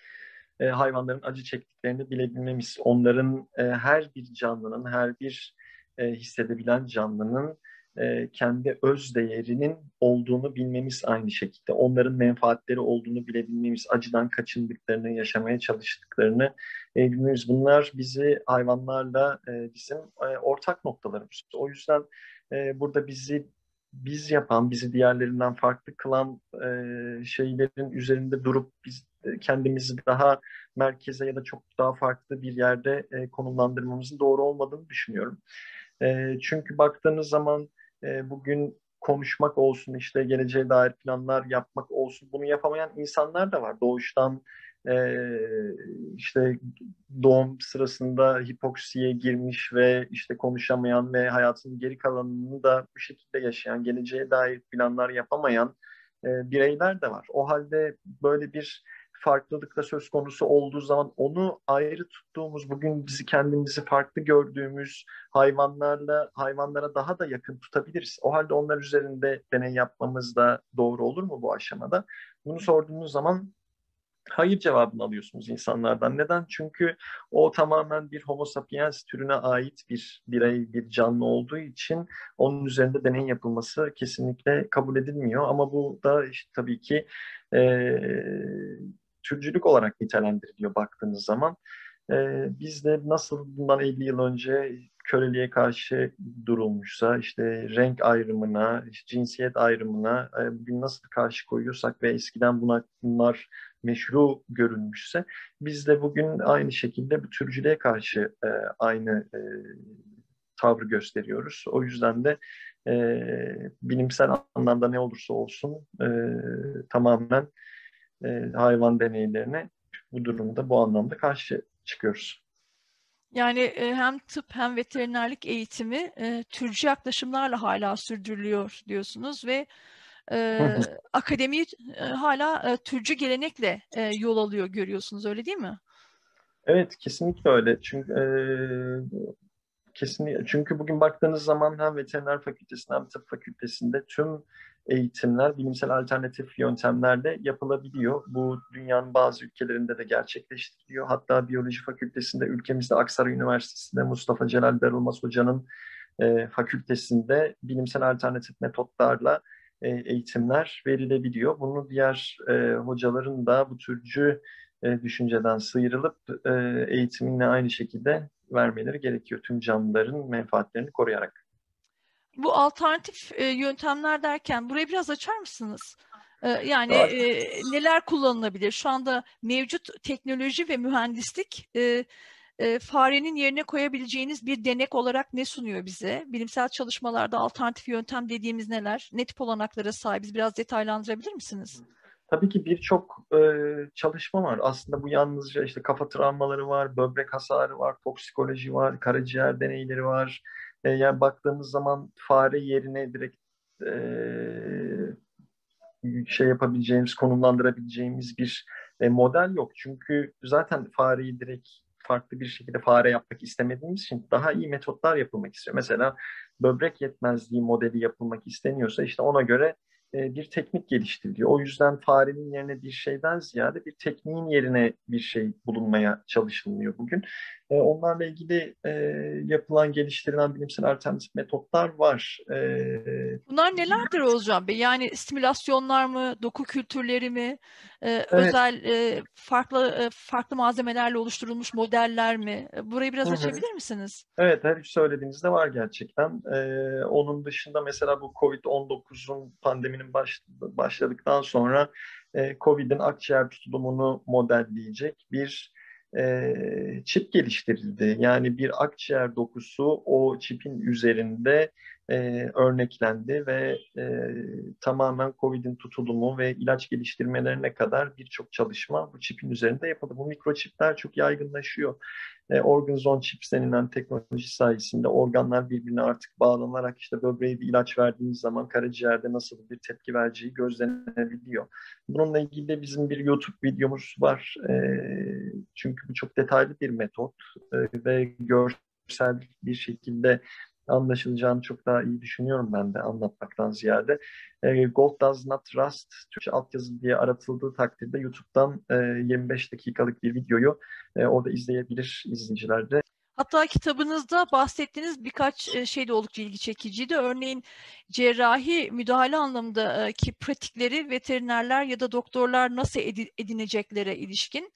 hayvanların acı çektiklerini bilebilmemiz, onların her bir canlının, her bir hissedebilen canlının kendi öz değerinin olduğunu bilmemiz aynı şekilde. Onların menfaatleri olduğunu bilebilmemiz, acıdan kaçındıklarını, yaşamaya çalıştıklarını bilmemiz. Bunlar bizi hayvanlarla bizim ortak noktalarımız. O yüzden burada biz yapan, bizi diğerlerinden farklı kılan şeylerin üzerinde durup biz kendimizi daha merkeze ya da çok daha farklı bir yerde konumlandırmamızın doğru olmadığını düşünüyorum. Çünkü baktığınız zaman bugün konuşmak olsun, işte geleceğe dair planlar yapmak olsun, bunu yapamayan insanlar da var. Doğuştan işte doğum sırasında hipoksiye girmiş ve işte konuşamayan ve hayatının geri kalanını da bu şekilde yaşayan, geleceğe dair planlar yapamayan bireyler de var. O halde böyle bir farklılık da söz konusu olduğu zaman onu ayrı tuttuğumuz, bugün bizi kendimizi farklı gördüğümüz hayvanlara daha da yakın tutabiliriz. O halde onlar üzerinde deney yapmamız da doğru olur mu bu aşamada? Bunu sorduğunuz zaman hayır cevabını alıyorsunuz insanlardan. Neden? Çünkü o tamamen bir Homo sapiens türüne ait bir birey, bir canlı olduğu için onun üzerinde deney yapılması kesinlikle kabul edilmiyor. Ama bu da işte tabii ki e, türcülük olarak nitelendiriliyor baktığınız zaman. Biz de nasıl bundan 50 yıl önce köleliğe karşı durulmuşsa, işte renk ayrımına, işte cinsiyet ayrımına bugün nasıl karşı koyuyorsak ve eskiden bunlar meşru görülmüşse, biz de bugün aynı şekilde bu türcülüğe karşı aynı tavrı gösteriyoruz. O yüzden de bilimsel anlamda ne olursa olsun tamamen hayvan deneylerine bu durumda bu anlamda karşı çıkıyoruz. Yani hem tıp hem veterinerlik eğitimi türcü yaklaşımlarla hala sürdürülüyor diyorsunuz ve akademi hala türcü gelenekle yol alıyor görüyorsunuz, öyle değil mi? Evet, kesinlikle öyle. Çünkü bugün baktığınız zaman hem veteriner fakültesinde hem tıp fakültesinde tüm eğitimler bilimsel alternatif yöntemlerle yapılabiliyor. Bu dünyanın bazı ülkelerinde de gerçekleştiriliyor. Hatta biyoloji fakültesinde ülkemizde Aksaray Üniversitesi'nde Mustafa Celal Darılmaz Hoca'nın fakültesinde bilimsel alternatif metotlarla eğitimler verilebiliyor. Bunu diğer hocaların da bu türcü düşünceden sıyrılıp eğitimini aynı şekilde vermeleri gerekiyor. Tüm canlıların menfaatlerini koruyarak. Bu alternatif yöntemler derken burayı biraz açar mısınız? Yani Daha neler kullanılabilir? Şu anda mevcut teknoloji ve mühendislik farenin yerine koyabileceğiniz bir denek olarak ne sunuyor bize? Bilimsel çalışmalarda alternatif yöntem dediğimiz neler? Ne tip olanaklara sahibiz? Biraz detaylandırabilir misiniz? Tabii ki birçok çalışma var. Aslında bu yalnızca işte kafa travmaları var, böbrek hasarı var, toksikoloji var, karaciğer deneyleri var. Yani baktığımız zaman fare yerine direkt şey yapabileceğimiz, konumlandırabileceğimiz bir model yok. Çünkü zaten fareyi direkt farklı bir şekilde fare yapmak istemediğimiz için daha iyi metotlar yapılmak istiyor. Mesela böbrek yetmezliği modeli yapılmak isteniyorsa işte ona göre bir teknik geliştiriliyor. O yüzden farenin yerine bir şeyden ziyade bir tekniğin yerine bir şey bulunmaya çalışılmıyor bugün. Onlarla ilgili yapılan, geliştirilen bilimsel alternatif metotlar var. Bunlar nelerdir Oğuzcan Bey? Yani simülasyonlar mı, doku kültürleri mi, Evet. özel farklı malzemelerle oluşturulmuş modeller mi? Burayı Hı biraz hı. açabilir misiniz? Evet, her üç söylediğinizde var gerçekten. Onun dışında mesela bu Covid-19'un pandeminin başladıktan sonra Covid'in akciğer tutulumunu modelleyecek bir çip geliştirildi. Yani bir akciğer dokusu o çipin üzerinde örneklendi ve tamamen Covid'in tutulumu ve ilaç geliştirmelerine kadar birçok çalışma bu çipin üzerinde yapıldı. Bu mikroçipler çok yaygınlaşıyor. Organs on Chips denilen teknoloji sayesinde organlar birbirine artık bağlanarak işte böbreğe bir ilaç verdiğimiz zaman karaciğerde nasıl bir tepki vereceği gözlenebiliyor. Bununla ilgili de bizim bir YouTube videomuz var. Çünkü bu çok detaylı bir metot ve görsel bir şekilde anlaşılacağını çok daha iyi düşünüyorum ben de anlatmaktan ziyade. Gold Does Not Rust Türkçe altyazı diye aratıldığı takdirde YouTube'dan 25 dakikalık bir videoyu orada izleyebilir izleyiciler de. Hatta kitabınızda bahsettiğiniz birkaç şey de oldukça ilgi çekiciydi. Örneğin cerrahi müdahale anlamındaki pratikleri veterinerler ya da doktorlar nasıl edineceklere ilişkin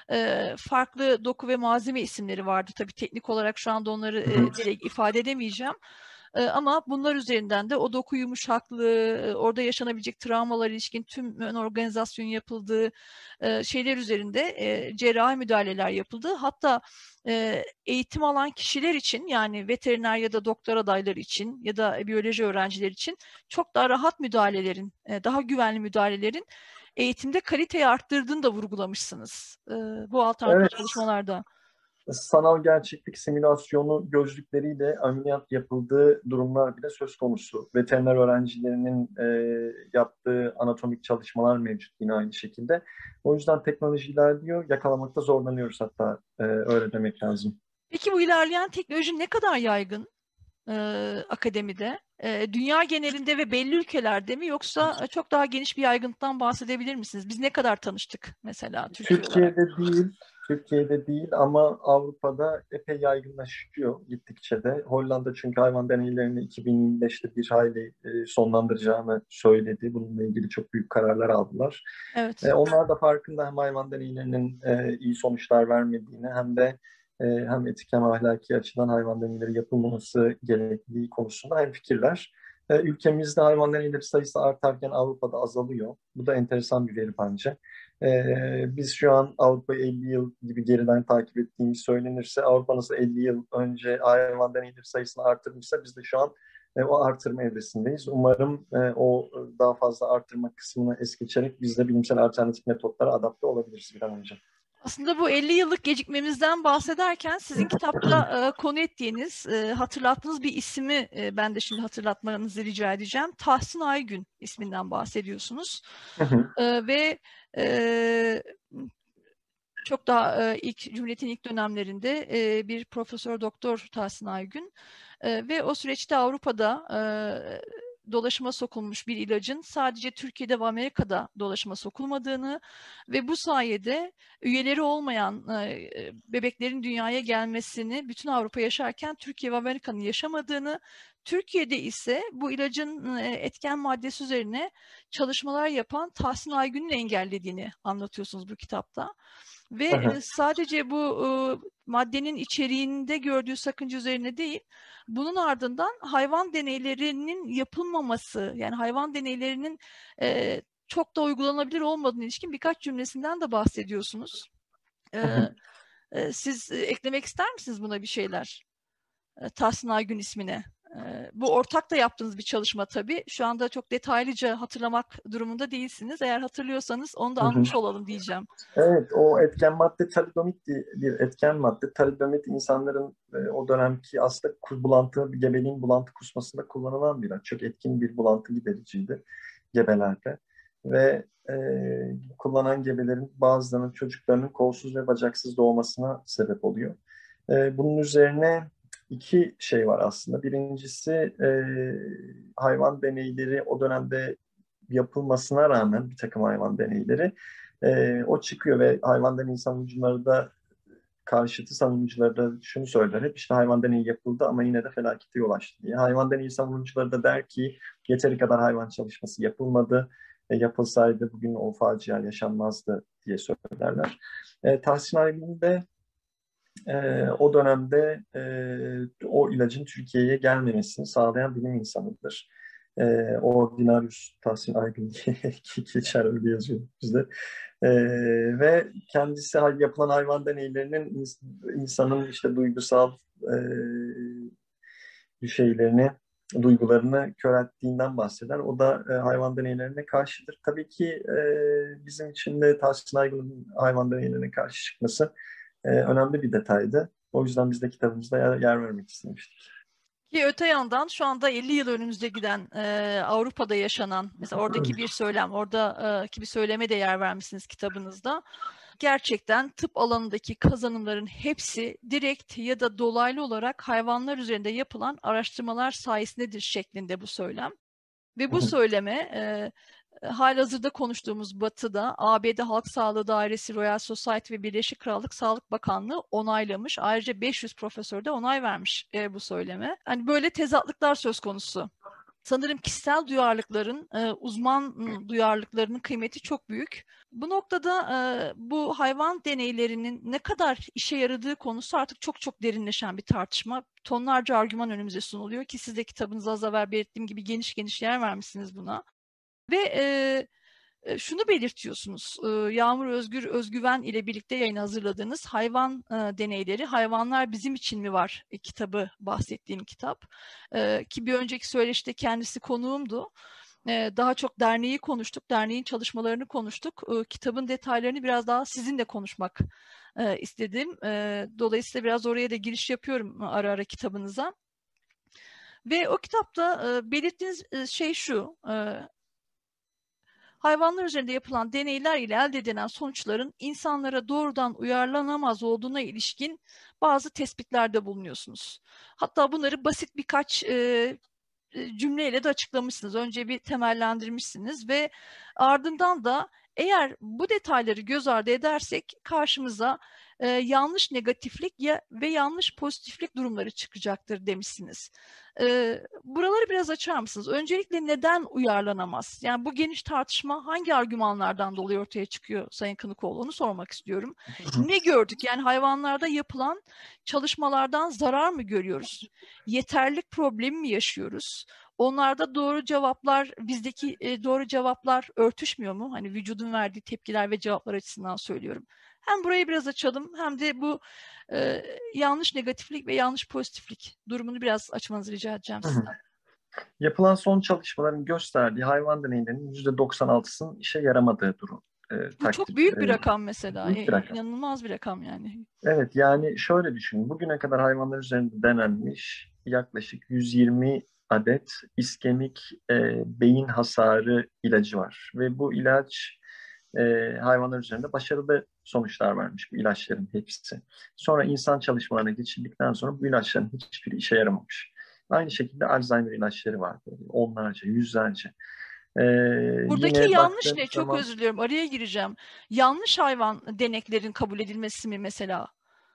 farklı doku ve malzeme isimleri vardı. Tabii teknik olarak şu anda onları direkt ifade edemeyeceğim. Ama bunlar üzerinden de o doku yumuşaklığı, orada yaşanabilecek travmalar ilişkin tüm ön organizasyonun yapıldığı şeyler üzerinde cerrahi müdahaleler yapıldı. Hatta eğitim alan kişiler için, yani veteriner ya da doktor adayları için ya da biyoloji öğrencileri için çok daha rahat müdahalelerin, daha güvenli müdahalelerin eğitimde kaliteyi arttırdığını da vurgulamışsınız bu alternatif Evet, çalışmalarda. sanal gerçeklik simülasyonu gözlükleriyle ameliyat yapıldığı durumlar bile söz konusu. Veteriner öğrencilerinin yaptığı anatomik çalışmalar mevcut yine aynı şekilde. O yüzden teknoloji ilerliyor, yakalamakta zorlanıyoruz hatta öyle demek lazım. Peki bu ilerleyen teknoloji ne kadar yaygın akademide? Dünya genelinde ve belli ülkelerde mi, yoksa çok daha geniş bir yaygınlıktan bahsedebilir misiniz? Biz ne kadar tanıştık mesela Türkiye olarak? Türkiye'de değil, Türkiye'de değil ama Avrupa'da epey yaygınlaşıyor gittikçe de. Hollanda çünkü hayvan deneylerini 2025'te bir hayli sonlandıracağını söyledi. Bununla ilgili çok büyük kararlar aldılar. Evet. Onlar da farkında hem hayvan deneylerinin iyi sonuçlar vermediğini hem de hem etik hem ahlaki açıdan hayvan deneyleri yapılmaması gerektiği konusunda hemfikirler. Ülkemizde hayvan deneyleri sayısı artarken Avrupa'da azalıyor. Bu da enteresan bir veri bence. Biz şu an Avrupa'yı 50 yıl gibi geriden takip ettiğimiz söylenirse, Avrupa nasıl 50 yıl önce hayvan deneyleri sayısını artırmışsa biz de şu an o artırma evresindeyiz. Umarım o daha fazla artırma kısmını es geçerek biz de bilimsel alternatif metotlara adapte olabiliriz bir an önce. Aslında bu 50 yıllık gecikmemizden bahsederken sizin kitapta konu ettiğiniz, hatırlattığınız bir ismi ben de şimdi hatırlatmanızı rica edeceğim. Tahsin Aygün isminden bahsediyorsunuz. Ve e, çok daha Cumhuriyet'in ilk dönemlerinde bir profesör doktor Tahsin Aygün ve o süreçte Avrupa'da dolaşıma sokulmuş bir ilacın sadece Türkiye'de ve Amerika'da dolaşıma sokulmadığını ve bu sayede üyeleri olmayan bebeklerin dünyaya gelmesini bütün Avrupa yaşarken Türkiye ve Amerika'nın yaşamadığını, Türkiye'de ise bu ilacın etken maddesi üzerine çalışmalar yapan Tahsin Aygün'ün engellediğini anlatıyorsunuz bu kitapta. Ve sadece bu maddenin içeriğinde gördüğü sakınca üzerine değil, bunun ardından hayvan deneylerinin yapılmaması, yani hayvan deneylerinin çok da uygulanabilir olmadığına ilişkin birkaç cümlesinden de bahsediyorsunuz. Siz eklemek ister misiniz buna bir şeyler? Tahsin Aygün ismine. Bu ortak da yaptığınız bir çalışma tabii. Şu anda çok detaylıca hatırlamak durumunda değilsiniz. Eğer hatırlıyorsanız onu da anmış olalım diyeceğim. Evet, o etken madde talidomit bir etken madde. Talidomit insanların o dönemki aslında bulantı, gebeliğin bulantı kusmasında kullanılan bir ilaç. Çok etkin bir bulantı gidericiydi gebelerde. Ve kullanan gebelerin bazılarının çocuklarının kolsuz ve bacaksız doğmasına sebep oluyor. Bunun üzerine iki şey var aslında. Birincisi hayvan deneyleri o dönemde yapılmasına rağmen bir takım hayvan deneyleri o çıkıyor ve hayvan deneyi savunucuları da karşıtı savunucuları da şunu söyler hep işte hayvan deneyi yapıldı ama yine de felakete yol açtı diye. Hayvan deneyi savunucuları da der ki yeteri kadar hayvan çalışması yapılmadı. Yapılsaydı bugün o facia yaşanmazdı diye söylerler. Tahsin Aygün de o dönemde o ilacın Türkiye'ye gelmemesini sağlayan bilim insanıdır. Ordinarius Tahsin Aygün diye geçer öyle yazıyor bizde. Ve kendisi yapılan hayvan deneylerinin insanın işte duygusal şeylerini, duygularını körelttiğinden bahseder. O da hayvan deneylerine karşıdır. Tabii ki bizim için de Tahsin Aygün'ün hayvan deneylerine karşı çıkması önemli bir detaydı. O yüzden biz de kitabımızda yer vermek istemiştik. Ki öte yandan şu anda 50 yıl önümüzde giden Avrupa'da yaşanan mesela oradaki bir söylem, oradaki bir söyleme de yer vermişsiniz kitabınızda. gerçekten tıp alanındaki kazanımların hepsi direkt ya da dolaylı olarak hayvanlar üzerinde yapılan araştırmalar sayesindedir şeklinde bu söylem. Ve bu söyleme halihazırda konuştuğumuz Batı'da ABD Halk Sağlığı Dairesi, Royal Society ve Birleşik Krallık Sağlık Bakanlığı onaylamış. Ayrıca 500 profesör de onay vermiş bu söyleme. Hani böyle tezatlıklar söz konusu. Sanırım kişisel duyarlılıkların, uzman duyarlılıklarının kıymeti çok büyük. Bu noktada bu hayvan deneylerinin ne kadar işe yaradığı konusu artık çok çok derinleşen bir tartışma. Tonlarca argüman önümüze sunuluyor ki siz de kitabınızda az evvel belirttiğim gibi geniş geniş yer vermişsiniz buna. Ve şunu belirtiyorsunuz, Yağmur Özgür Özgüven ile birlikte yayın hazırladığınız Hayvan Deneyleri, Hayvanlar Bizim İçin Mi Var kitabı, bahsettiğim kitap. Ki bir önceki söyleşide kendisi konuğumdu. Daha çok derneği konuştuk, derneğin çalışmalarını konuştuk. Kitabın detaylarını biraz daha sizinle konuşmak istedim. Dolayısıyla biraz oraya da giriş yapıyorum ara ara kitabınıza. Ve o kitapta belirttiğiniz şey şu: hayvanlar üzerinde yapılan deneyler ile elde edilen sonuçların insanlara doğrudan uyarlanamaz olduğuna ilişkin bazı tespitlerde bulunuyorsunuz. Hatta bunları basit birkaç cümleyle de açıklamışsınız. Önce bir temellendirmişsiniz ve ardından da eğer bu detayları göz ardı edersek karşımıza yanlış negatiflik ve yanlış pozitiflik durumları çıkacaktır demişsiniz. Buraları biraz açar mısınız? Öncelikle neden uyarlanamaz? Yani bu geniş tartışma hangi argümanlardan dolayı ortaya çıkıyor Sayın Kınıkoğlu? Onu sormak istiyorum. Ne gördük? Yani hayvanlarda yapılan çalışmalardan zarar mı görüyoruz? Yeterlilik problemi mi yaşıyoruz? Onlarda doğru cevaplar, bizdeki doğru cevaplar örtüşmüyor mu? Hani vücudun verdiği tepkiler ve cevaplar açısından söylüyorum. Hem burayı biraz açalım hem de bu yanlış negatiflik ve yanlış pozitiflik durumunu biraz açmanızı rica edeceğim sizden. Yapılan son çalışmaların gösterdiği hayvan deneylerinin %96'sının işe yaramadığı durum. Bu çok büyük bir rakam mesela. Büyük bir rakam. İnanılmaz bir rakam yani. Evet, yani şöyle düşünün. Bugüne kadar hayvanlar üzerinde denenmiş yaklaşık 120 adet iskemik beyin hasarı ilacı var. Ve bu ilaç hayvanlar üzerinde başarılı sonuçlar vermiş, bu ilaçların hepsi. Sonra insan çalışmalarına geçildikten sonra bu ilaçların hiçbiri işe yaramamış. Aynı şekilde Alzheimer ilaçları var. Böyle onlarca, yüzlerce. Buradaki Yine yanlış ne? baktığımız Çok zaman özür diliyorum. Araya gireceğim. Yanlış hayvan deneklerin kabul edilmesi mi mesela?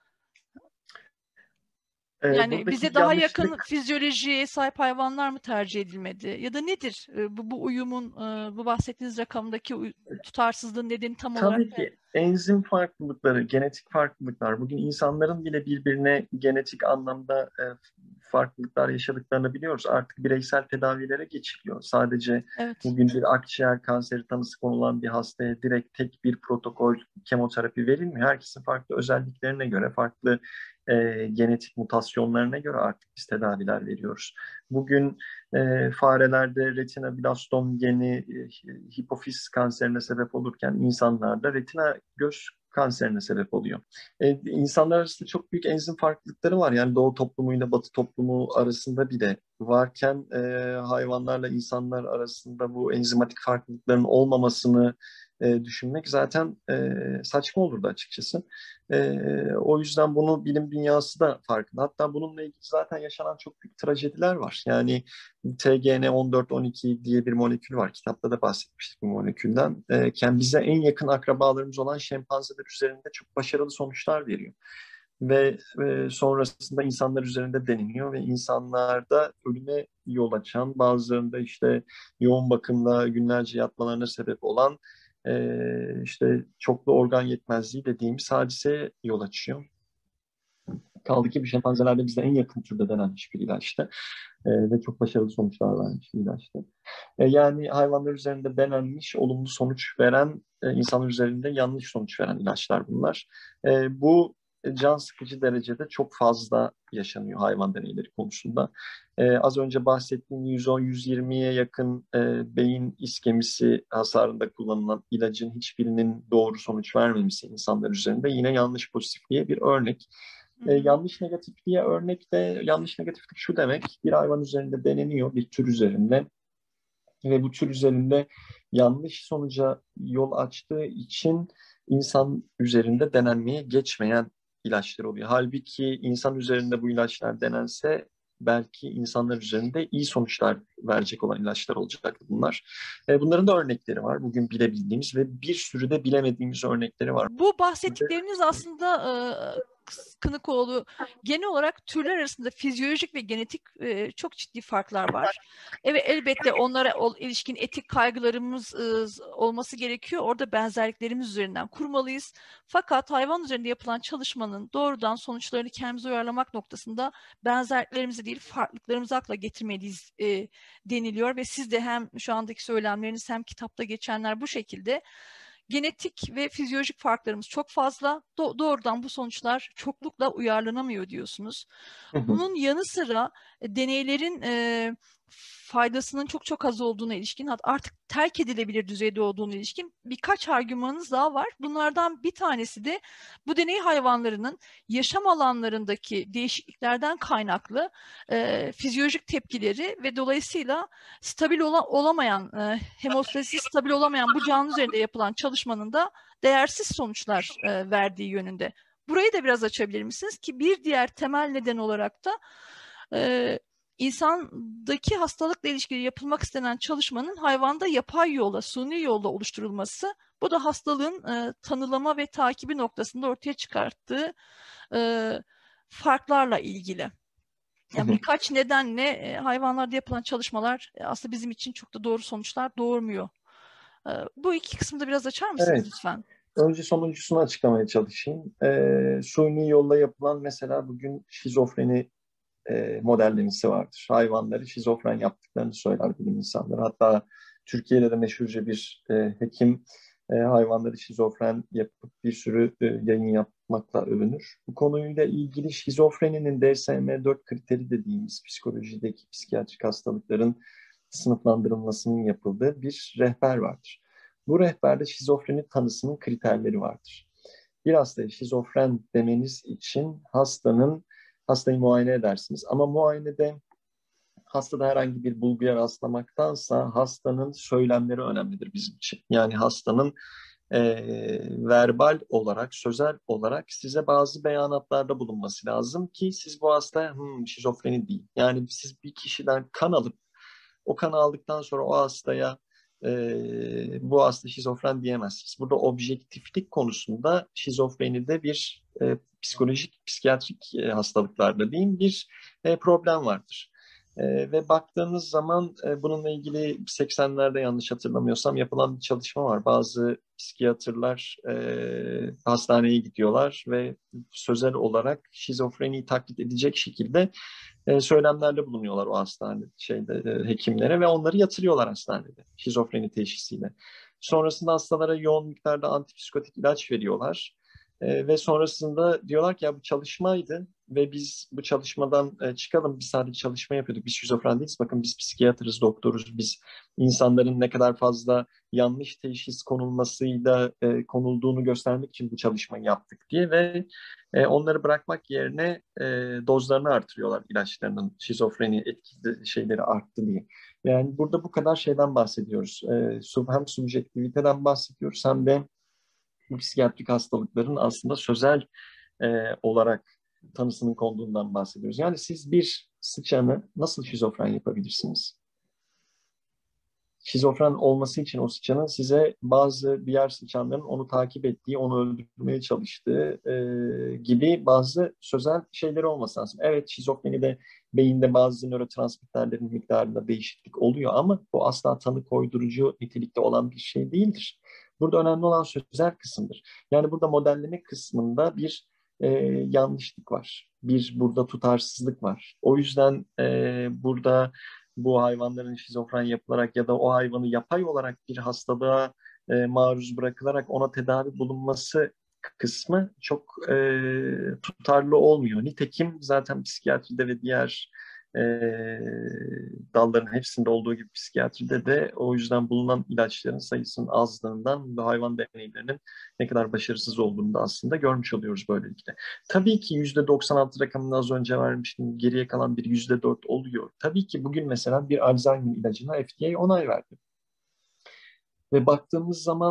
Yani buradaki bize daha yakın yanlışlık. fizyolojiye sahip hayvanlar mı tercih edilmedi? Ya da nedir bu uyumun, bu bahsettiğiniz rakamdaki tutarsızlığın nedeni tam olarak Tabii ne? ki enzim farklılıkları, genetik farklılıklar. Bugün insanların bile birbirine genetik anlamda farklılıklar yaşadıklarını biliyoruz. Artık bireysel tedavilere geçiliyor. Sadece Evet. bugün bir akciğer kanseri tanısı konulan bir hastaya direkt tek bir protokol kemoterapi verilmiyor. Herkesin farklı özelliklerine göre, farklı genetik mutasyonlarına göre artık biz tedaviler veriyoruz. Bugün farelerde retinoblastom geni hipofiz kanserine sebep olurken insanlarda retina göz kanserine sebep oluyor. İnsanlar arasında çok büyük enzim farklılıkları var. Yani Doğu toplumuyla Batı toplumu arasında bile varken hayvanlarla insanlar arasında bu enzimatik farklılıkların olmamasını düşünmek zaten saçma olurdu açıkçası. O yüzden bunu bilim dünyası da farkında. Hatta bununla ilgili zaten yaşanan çok büyük trajediler var. Yani TGN14-12 diye bir molekül var. Kitapta da bahsetmiştik bu molekülden. Bize en yakın akrabalarımız olan şempanzeler üzerinde çok başarılı sonuçlar veriyor. Ve sonrasında insanlar üzerinde deneniyor ve insanlarda ölüme yol açan, bazılarında işte yoğun bakımda günlerce yatmalarına sebep olan işte çoklu organ yetmezliği dediğimiz hadiseye yol açıyor. Kaldı ki bu şempanzelerde bize en yakın türde denenmiş bir ilaçtı. Ve çok başarılı sonuçlar vermiş bir ilaçtı. Yani hayvanlar üzerinde denenmiş, olumlu sonuç veren, insanlar üzerinde yanlış sonuç veren ilaçlar bunlar. Bu can sıkıcı derecede çok fazla yaşanıyor hayvan deneyleri konusunda. Az önce bahsettiğim 110-120'ye yakın beyin iskemisi hasarında kullanılan ilacın hiçbirinin doğru sonuç vermemesi insanlar üzerinde yine yanlış pozitifliğe bir örnek. Yanlış negatifliğe örnek de, yanlış negatiflik şu demek: bir hayvan üzerinde deneniyor, bir tür üzerinde ve bu tür üzerinde yanlış sonuca yol açtığı için insan üzerinde denenmeye geçmeyen ilaçlar oluyor. Halbuki insan üzerinde bu ilaçlar denense belki insanlar üzerinde iyi sonuçlar verecek olan ilaçlar olacaktı bunlar. Bunların da örnekleri var. Bugün bilebildiğimiz ve bir sürü de bilemediğimiz örnekleri var. Bu bahsettikleriniz aslında Kınıkoğlu, genel olarak türler arasında fizyolojik ve genetik çok ciddi farklar var. Evet, elbette onlara ilişkin etik kaygılarımız olması gerekiyor. Orada benzerliklerimiz üzerinden kurmalıyız. Fakat hayvan üzerinde yapılan çalışmanın doğrudan sonuçlarını kendimize uyarlamak noktasında benzerliklerimizi değil farklılıklarımızı akla getirmeliyiz deniliyor ve siz de hem şu andaki söylemleriniz hem kitapta geçenler bu şekilde. Genetik ve fizyolojik farklarımız çok fazla. Doğrudan bu sonuçlar çoklukla uyarlanamıyor diyorsunuz. Bunun yanı sıra deneylerin faydasının çok çok az olduğuna ilişkin, artık terk edilebilir düzeyde olduğuna ilişkin birkaç argümanınız daha var. Bunlardan bir tanesi de bu deney hayvanlarının yaşam alanlarındaki değişikliklerden kaynaklı fizyolojik tepkileri ve dolayısıyla stabil olamayan, hemostazisi stabil olamayan bu canlı üzerinde yapılan çalışmanın da değersiz sonuçlar verdiği yönünde. Burayı da biraz açabilir misiniz? Ki bir diğer temel neden olarak da insandaki hastalıkla ilişkili yapılmak istenen çalışmanın hayvanda yapay yolla, suni yolla oluşturulması. Bu da hastalığın tanılama ve takibi noktasında ortaya çıkarttığı farklarla ilgili. Yani birkaç nedenle hayvanlarda yapılan çalışmalar aslında bizim için çok da doğru sonuçlar doğurmuyor. Bu iki kısmı da biraz açar mısınız Evet. lütfen? Önce sonuncusunu açıklamaya çalışayım. Suni yolla yapılan mesela bugün şizofreni modellemesi vardır. Hayvanları şizofren yaptıklarını söyler bilim insanları. Hatta Türkiye'de de meşhurca bir hekim hayvanları şizofren yapıp bir sürü yayın yapmakla övünür. Bu konuyla ilgili şizofreninin DSM-4 kriteri dediğimiz psikolojideki psikiyatrik hastalıkların sınıflandırılmasının yapıldığı bir rehber vardır. Bu rehberde şizofreni tanısının kriterleri vardır. Bir hastaya şizofren demeniz için hastayı muayene edersiniz. Ama muayenede hastada herhangi bir bulguya rastlamaktansa hastanın söylemleri önemlidir bizim için. Yani hastanın e, verbal olarak, sözel olarak size bazı beyanatlarda bulunması lazım ki siz bu hastaya şizofreni değil. Yani siz bir kişiden kan alıp o kanı aldıktan sonra o hastaya bu hasta şizofren diyemezsiniz. Burada objektiflik konusunda şizofrenide bir psikolojik, psikiyatrik hastalıklarda diyeyim bir problem vardır. Ve baktığınız zaman bununla ilgili 80'lerde yanlış hatırlamıyorsam yapılan bir çalışma var. Bazı psikiyatrlar hastaneye gidiyorlar ve sözel olarak şizofreniyi taklit edecek şekilde söylemlerde bulunuyorlar o hekimlere ve onları yatırıyorlar hastanede şizofreni teşhisiyle. Sonrasında hastalara yoğun miktarda antipsikotik ilaç veriyorlar. Ve sonrasında diyorlar ki ya bu çalışmaydı ve biz bu çalışmadan çıkalım. Biz sadece çalışma yapıyorduk. Biz şizofren değiliz. Bakın biz psikiyatrız, doktoruz. Biz insanların ne kadar fazla yanlış teşhis konulmasıyla konulduğunu göstermek için bu çalışmayı yaptık diye ve onları bırakmak yerine dozlarını artırıyorlar ilaçlarının şizofreni etkili şeyleri arttı diye. Yani burada bu kadar şeyden bahsediyoruz. Hem subjektiviteden bahsediyoruz hem de bu psikiyatrik hastalıkların aslında sözel olarak tanısının konduğundan bahsediyoruz. Yani siz bir sıçanı nasıl şizofren yapabilirsiniz? Şizofren olması için o sıçanın size bazı diğer sıçanların onu takip ettiği, onu öldürmeye çalıştığı gibi bazı sözel şeyleri olması lazım. Evet, şizofreni de beyinde bazı nörotransmitterlerin miktarında değişiklik oluyor ama bu asla tanı koydurucu nitelikte olan bir şey değildir. Burada önemli olan sözel kısımdır. Yani burada modelleme kısmında bir yanlışlık var. Bir burada tutarsızlık var. O yüzden burada bu hayvanların şizofren yapılarak ya da o hayvanı yapay olarak bir hastalığa maruz bırakılarak ona tedavi bulunması kısmı çok tutarlı olmuyor. Nitekim zaten psikiyatride ve diğer e, dalların hepsinde olduğu gibi psikiyatride de o yüzden bulunan ilaçların sayısının azlığından ve hayvan deneylerinin ne kadar başarısız olduğunu da aslında görmüş oluyoruz böylelikle. Tabii ki %96 rakamını az önce vermiştim. Geriye kalan bir %4 oluyor. Tabii ki bugün mesela bir Alzheimer ilacına FDA onay verdi. Ve baktığımız zaman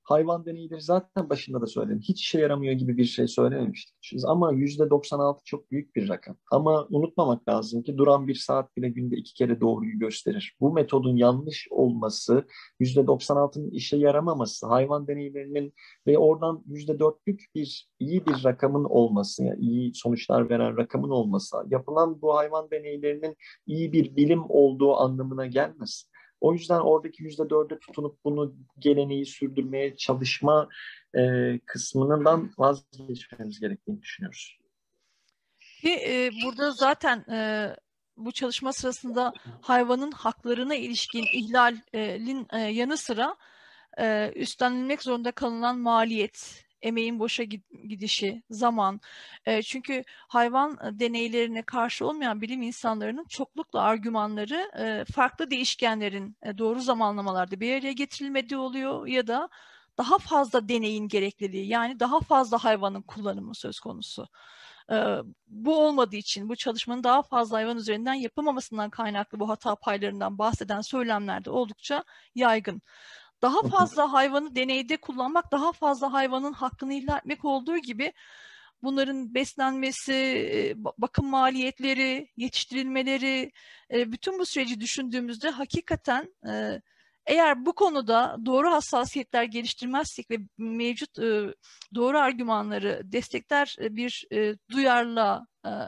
hayvan deneyleri zaten başında da söyledim. Hiç işe yaramıyor gibi bir şey söylememiştik. Ama %96 çok büyük bir rakam. Ama unutmamak lazım ki duran bir saat bile günde 2 kere doğruyu gösterir. Bu metodun yanlış olması, %96'nın işe yaramaması, hayvan deneylerinin ve oradan %4'lük bir iyi bir rakamın olması, yani iyi sonuçlar veren rakamın olması, yapılan bu hayvan deneylerinin iyi bir bilim olduğu anlamına gelmez. O yüzden oradaki %4'e tutunup bunu geleneği sürdürmeye çalışma kısmından vazgeçmemiz gerektiğini düşünüyoruz. Ki burada zaten bu çalışma sırasında hayvanın haklarına ilişkin ihlalin yanı sıra üstlenilmek zorunda kalınan maliyet, emeğin boşa gidişi, zaman. Çünkü hayvan deneylerine karşı olmayan bilim insanlarının çoklukla argümanları farklı değişkenlerin doğru zamanlamalarda bir araya getirilmediği oluyor ya da daha fazla deneyin gerekliliği, yani daha fazla hayvanın kullanımı söz konusu. Bu olmadığı için, bu çalışmanın daha fazla hayvan üzerinden yapılmamasından kaynaklı bu hata paylarından bahseden söylemler de oldukça yaygın. Daha fazla hayvanı deneyde kullanmak, daha fazla hayvanın hakkını ihlal etmek olduğu gibi bunların beslenmesi, bakım maliyetleri, yetiştirilmeleri, bütün bu süreci düşündüğümüzde hakikaten eğer bu konuda doğru hassasiyetler geliştirmezsek ve mevcut doğru argümanları destekler bir duyarla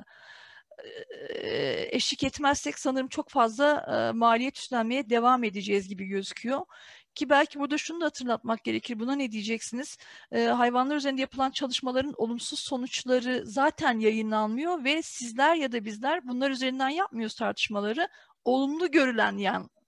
eşlik etmezsek sanırım çok fazla maliyet üstlenmeye devam edeceğiz gibi gözüküyor. Ki belki burada şunu da hatırlatmak gerekir. Buna ne diyeceksiniz? Hayvanlar üzerinde yapılan çalışmaların olumsuz sonuçları zaten yayınlanmıyor ve sizler ya da bizler bunlar üzerinden yapmıyoruz tartışmaları. Olumlu görülen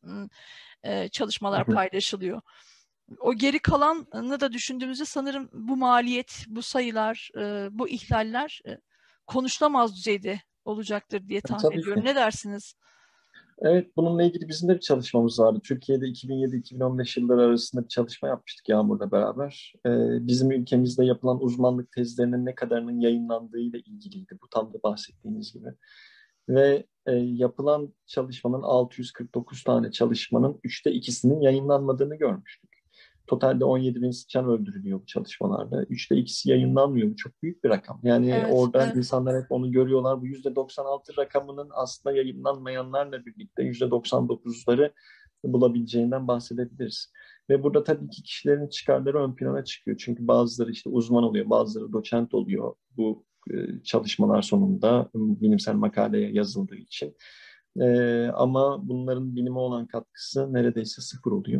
çalışmalar paylaşılıyor. O geri kalanını da düşündüğümüzde sanırım bu maliyet, bu sayılar, bu ihlaller konuşulamaz düzeyde olacaktır diye tahmin Tabii ediyorum. ki. Ne dersiniz? Evet, bununla ilgili bizim de bir çalışmamız vardı. Türkiye'de 2007-2015 yılları arasında bir çalışma yapmıştık Yağmur'la beraber. Bizim ülkemizde yapılan uzmanlık tezlerinin ne kadarının yayınlandığı ile ilgiliydi. Bu tam da bahsettiğiniz gibi. Ve yapılan çalışmanın 649 tane çalışmanın 2/3'ünün yayınlanmadığını görmüştük. Totalde 17 bin sıçan öldürülüyor bu çalışmalarda. 2/3'ü yayınlanmıyor. Bu çok büyük bir rakam. Yani Evet, orada evet. insanlar hep onu görüyorlar. Bu %96 rakamının aslında yayınlanmayanlarla birlikte %99'ları bulabileceğinden bahsedebiliriz. Ve burada tabii ki kişilerin çıkarları ön plana çıkıyor. Çünkü bazıları işte uzman oluyor, bazıları doçent oluyor bu çalışmalar sonunda bilimsel makaleye yazıldığı için. Ama bunların bilime olan katkısı neredeyse sıfır oluyor.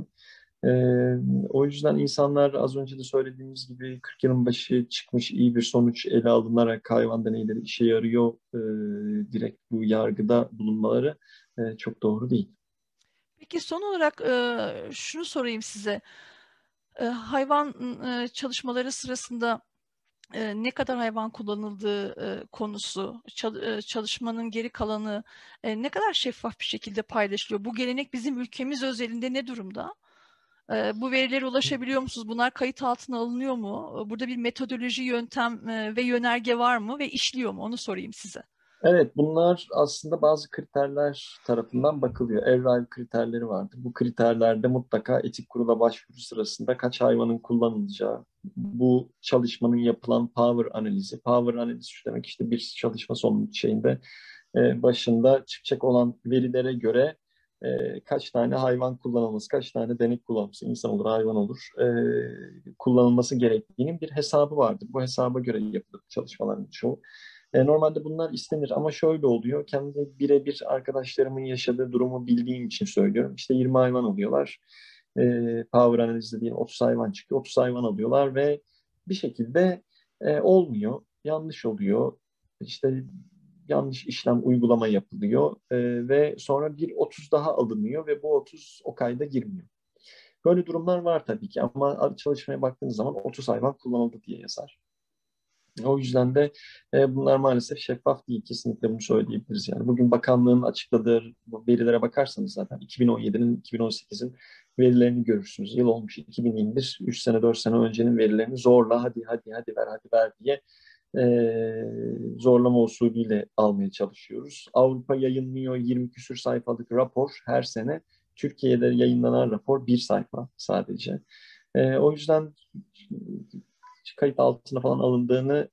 O yüzden insanlar az önce de söylediğimiz gibi 40 yılın başı çıkmış iyi bir sonuç ele alınarak hayvan deneyleri işe yarıyor direkt bu yargıda bulunmaları çok doğru değil. Peki son olarak şunu sorayım size. Hayvan çalışmaları sırasında ne kadar hayvan kullanıldığı konusu, çalışmanın geri kalanı ne kadar şeffaf bir şekilde paylaşılıyor? Bu gelenek bizim ülkemiz özelinde ne durumda? Bu verilere ulaşabiliyor musunuz? Bunlar kayıt altına alınıyor mu? Burada bir metodoloji, yöntem ve yönerge var mı ve işliyor mu? Onu sorayım size. Evet, bunlar aslında bazı kriterler tarafından bakılıyor. Evrail kriterleri vardır. Bu kriterlerde mutlaka etik kurula başvuru sırasında kaç hayvanın kullanılacağı, bu çalışmanın yapılan power analizi. Power analizi şu demek işte bir çalışma sonuç şeyinde başında çıkacak olan verilere göre kaç tane hayvan kullanılması, kaç tane denek kullanılması, insan olur, hayvan olur, kullanılması gerektiğinin bir hesabı vardır. Bu hesaba göre yapılır çalışmaların çoğu. Normalde bunlar istenir ama şöyle oluyor. Kendi birebir arkadaşlarımın yaşadığı durumu bildiğim için söylüyorum. İşte 20 hayvan alıyorlar. Power analizde diyelim 30 hayvan çıkıyor. 30 hayvan alıyorlar ve bir şekilde olmuyor. Yanlış oluyor. İşte yanlış işlem uygulama yapılıyor ve sonra bir 30 daha alınıyor ve bu 30 o kayda girmiyor. Böyle durumlar var tabii ki ama çalışmaya baktığınız zaman 30 hayvan kullanıldı diye yazar. O yüzden de bunlar maalesef şeffaf değil. Kesinlikle bunu söyleyebiliriz. Yani bugün bakanlığın açıkladığı verilere bakarsanız zaten 2017'nin, 2018'in verilerini görürsünüz. Yıl olmuş 2021, 3 sene 4 sene öncenin verilerini zorla hadi hadi hadi ver hadi ver diye zorlama usulüyle almaya çalışıyoruz. Avrupa yayınlıyor 20 küsür sayfalık rapor her sene. Türkiye'de yayınlanan rapor bir sayfa sadece. O yüzden kayıt altına falan alındığını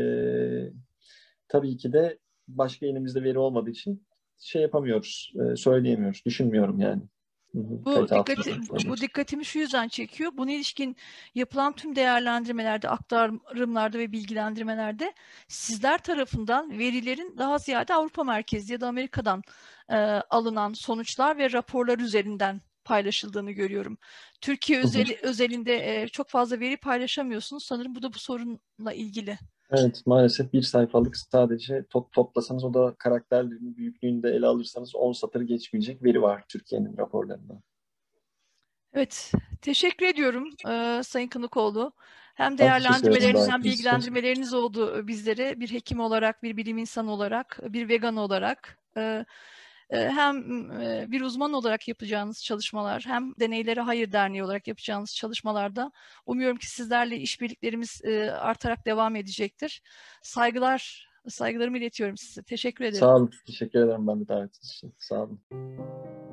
tabii ki de başka elimizde veri olmadığı için şey yapamıyoruz, söyleyemiyoruz. Düşünmüyorum yani. Hı hı, kayıt altına Bu alındığını. dikkatimi şu yüzden çekiyor. Buna ilişkin yapılan tüm değerlendirmelerde, aktarımlarda ve bilgilendirmelerde sizler tarafından verilerin daha ziyade Avrupa merkezli ya da Amerika'dan alınan sonuçlar ve raporlar üzerinden paylaşıldığını görüyorum. Türkiye Hı hı. özelinde çok fazla veri paylaşamıyorsunuz. Sanırım bu da bu sorunla ilgili. Evet, maalesef bir sayfalık sadece toplasanız, o da karakterlerin büyüklüğünde ele alırsanız 10 satır geçmeyecek veri var Türkiye'nin raporlarında. Evet, teşekkür ediyorum Sayın Kınıkoğlu. Hem Ben teşekkür ederim değerlendirmeleriniz hem davetiniz için. bilgilendirmeleriniz oldu bizlere. Bir hekim olarak, bir bilim insanı olarak, bir vegan olarak. Hem bir uzman olarak yapacağınız çalışmalar, hem Deneylere Hayır Derneği olarak yapacağınız çalışmalarda umuyorum ki sizlerle işbirliklerimiz artarak devam edecektir. Saygılarımı iletiyorum size. Teşekkür ederim. Sağ olun. Teşekkür ederim ben de davetiniz için. Sağ olun.